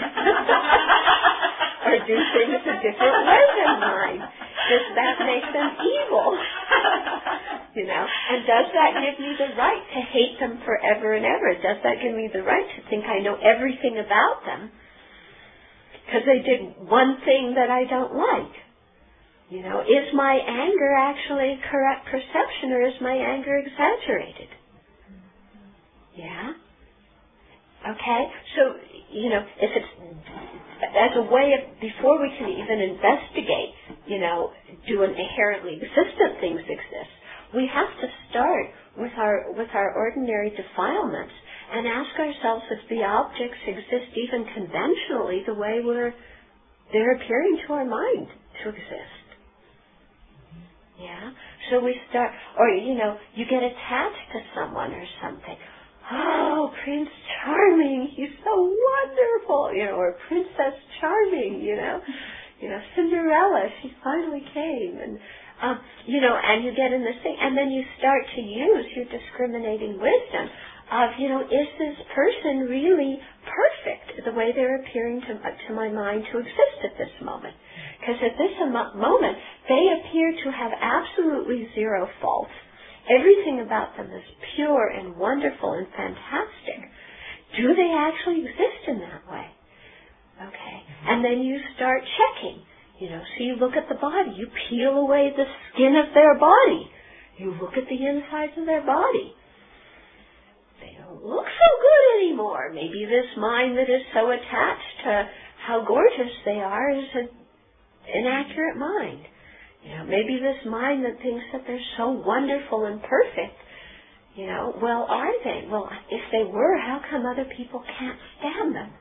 Or do things a different way than mine? Does that make them evil? You know, and does that give me the right to hate them forever and ever? Does that give me the right to think I know everything about them because they did one thing that I don't like? You know, is my anger actually a correct perception, or is my anger exaggerated? Yeah? Okay? So, you know, if it's as a way of, before we can even investigate, you know, do inherently existent things exist, we have to start with our with our ordinary defilements and ask ourselves if the objects exist even conventionally the way we're they're appearing to our mind to exist. Yeah? So we start, or, you know, you get attached to someone or something. Oh, Prince Charming, he's so wonderful, you know, or Princess Charming, you know. You know, Cinderella, she finally came. And, um, you know, and you get in this thing, and then you start to use your discriminating wisdom of, you know, is this person really perfect the way they're appearing to, to my mind to exist at this moment? Because at this mo- moment, they appear to have absolutely zero faults. Everything about them is pure and wonderful and fantastic. Do they actually exist in that way? Okay. And then you start checking. You know, so you look at the body. You peel away the skin of their body. You look at the insides of their body. They don't look so good anymore. Maybe this mind that is so attached to how gorgeous they are is an inaccurate mind. You know, maybe this mind that thinks that they're so wonderful and perfect, you know, well, are they? Well, if they were, how come other people can't stand them?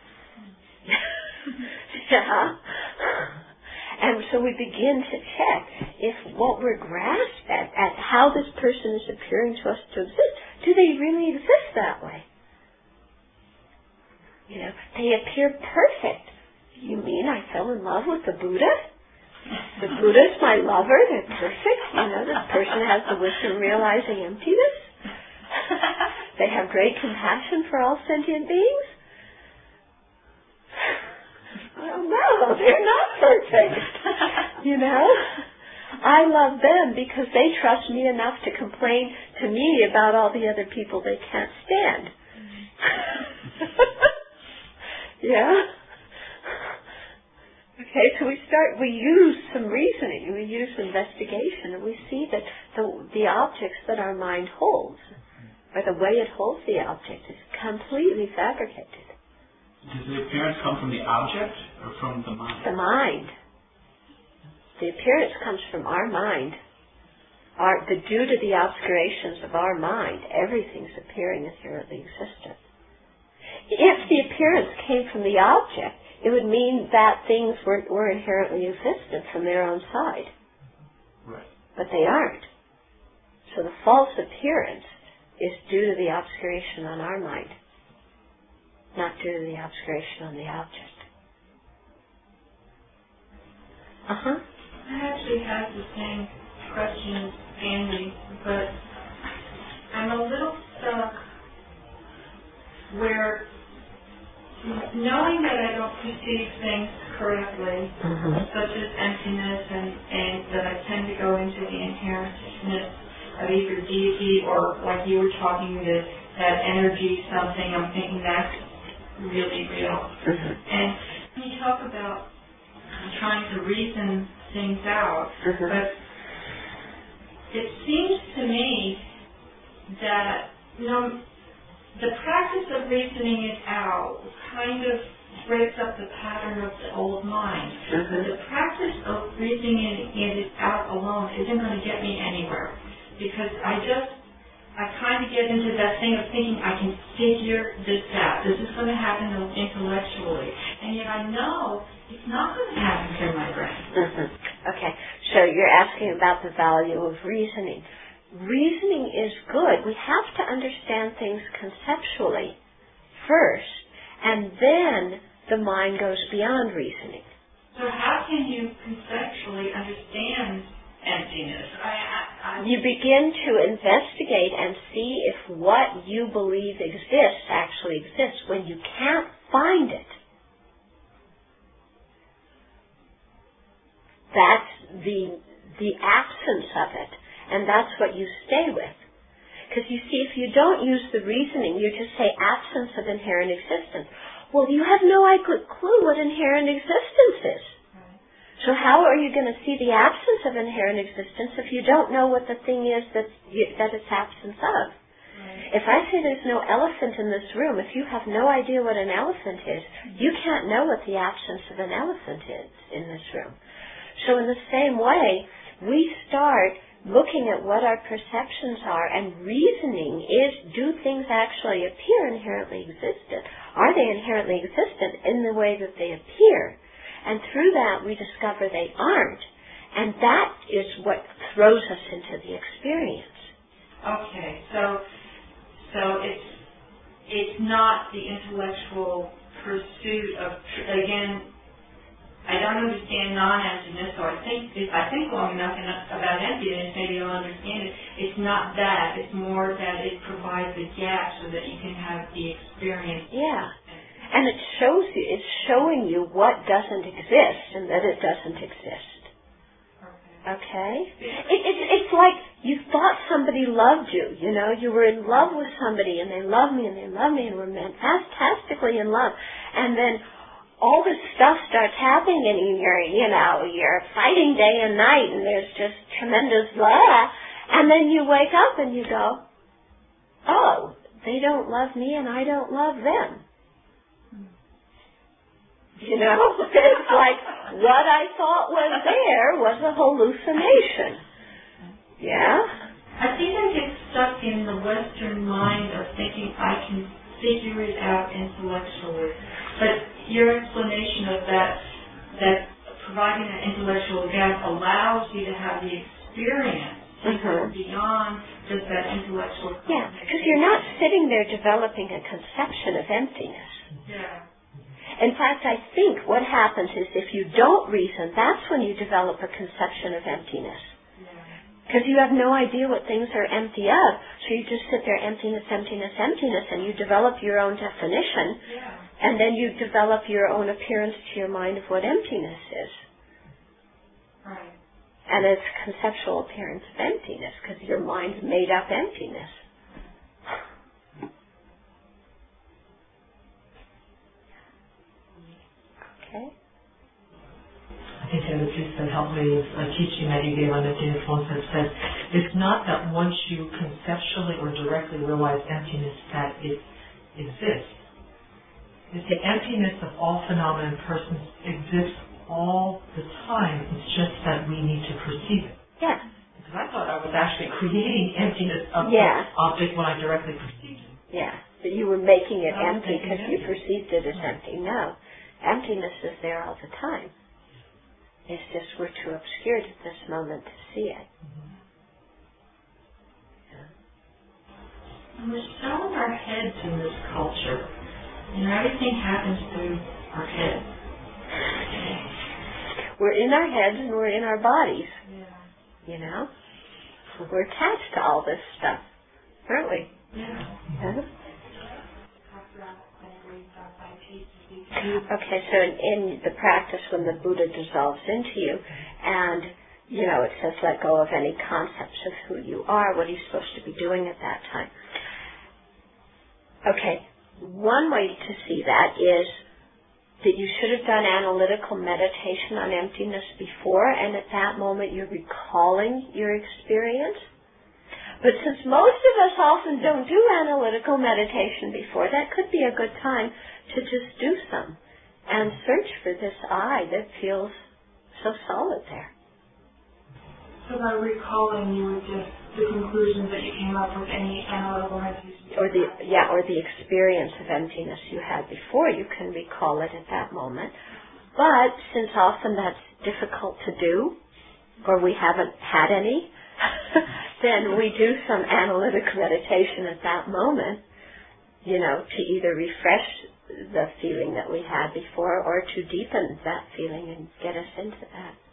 Yeah. And so we begin to check if what we're grasped at, at how this person is appearing to us to exist, do they really exist that way? You know, they appear perfect. You mean I fell in love with the Buddha? The Buddha's my lover, they're perfect. You know, this person has the wisdom realizing emptiness. They have great compassion for all sentient beings. Well, no, they're not perfect. You know? I love them because they trust me enough to complain to me about all the other people they can't stand. Yeah? Okay, so we start, we use some reasoning, we use investigation, and we see that the, the objects that our mind holds, or the way it holds the object, is completely fabricated. Does the appearance come from the object or from the mind? The mind. The appearance comes from our mind. Our, the, due to the obscurations of our mind, everything's appearing inherently existent. If the appearance came from the object, it would mean that things were, were inherently existent from their own side. Right. But they aren't. So the false appearance is due to the obscuration on our mind, not due to the obscuration on the object. Uh-huh. I actually have the same question as Andy, but I'm a little stuck where, knowing that I don't perceive things correctly, Mm-hmm. such as emptiness, and, and that I tend to go into the inherentness of either deity or, like you were talking, that, that energy something, I'm thinking that's really real. Mm-hmm. And when you talk about trying to reason things out, Mm-hmm. but it seems to me that, you know, the practice of reasoning it out kind of breaks up the pattern of the old mind. Mm-hmm. But the practice of reasoning it out alone isn't going to get me anywhere, because I just, I kind of get into that thing of thinking I can figure this out. This is going to happen intellectually. And yet I know it's not going to happen through my brain. Mm-hmm. Okay, so you're asking about the value of reasoning. Reasoning is good. We have to understand things conceptually first, and then the mind goes beyond reasoning. So how can you conceptually understand emptiness? I, I, I You begin to investigate and see if what you believe exists actually exists when you can't find it. That's the the absence of it, and that's what you stay with. Because you see, if you don't use the reasoning, you just say absence of inherent existence. Well, you have no clue what inherent existence is. So how are you going to see the absence of inherent existence if you don't know what the thing is that that it's absence of? Right. If I say there's no elephant in this room, if you have no idea what an elephant is, you can't know what the absence of an elephant is in this room. So in the same way, we start looking at what our perceptions are, and reasoning is, do things actually appear inherently existent? Are they inherently existent in the way that they appear? And through that, we discover they aren't. And that is what throws us into the experience. Okay, so so it's it's not the intellectual pursuit of tr- again. I don't understand non-emptiness, so I think if I think long enough about emptiness, maybe I'll understand it. It's not that. It's more that it provides a gap so that you can have the experience. Yeah. And it shows you, it's showing you what doesn't exist and that it doesn't exist. Okay. Okay? It, it, it's like you thought somebody loved you, you know, you were in love with somebody and they love me and they love me and we're fantastically in love. And then all this stuff starts happening and you're, you know, you're fighting day and night and there's just tremendous blah. And then you wake up and you go, oh, they don't love me and I don't love them. You know, it's like what I thought was there was a hallucination. Yeah? I think I get stuck in the Western mind of thinking I can figure it out intellectually. But your explanation of that, that providing an intellectual gap allows you to have the experience Mm-hmm. beyond just that intellectual. Yeah, because you're not sitting there developing a conception of emptiness. Yeah. In fact, I think what happens is if you don't reason, that's when you develop a conception of emptiness. Because you have no idea what things are empty of, so you just sit there, emptiness, emptiness, emptiness, and you develop your own definition, Yeah. and then you develop your own appearance to your mind of what emptiness is. Right. And it's conceptual appearance of emptiness, because your mind's made up emptiness. Okay? I think the other piece that helped me is a teaching that you gave on the emptiness once that says, it's not that once you conceptually or directly realize emptiness that it exists. It's the emptiness of all phenomena and persons exists all the time. It's just that we need to perceive it. Yeah. Because I thought I was actually creating emptiness of Yeah. the object when I directly perceived it. Yeah. That you were making it I was empty making because it you empty. perceived it as empty. No. Emptiness is there all the time. It's just we're too obscured at this moment to see it. And we're so in our heads in this culture. You know, everything happens through our head. We're in our heads and we're in our bodies, Yeah. you know? We're attached to all this stuff, aren't we? Yeah. Huh? Okay, so in, in the practice when the Buddha dissolves into you and, you know, it says let go of any concepts of who you are, what are you supposed to be doing at that time? Okay, one way to see that is that you should have done analytical meditation on emptiness before, and at that moment you're recalling your experience. But since most of us often don't do analytical meditation before, that could be a good time to just do some and search for this I that feels so solid there. So by recalling, you would just the conclusions that you came up with any analytical meditation. Or the yeah, or the experience of emptiness you had before, you can recall it at that moment. But since often that's difficult to do, or we haven't had any, then we do some analytic meditation at that moment, you know, to either refresh the feeling that we had before or to deepen that feeling and get us into that.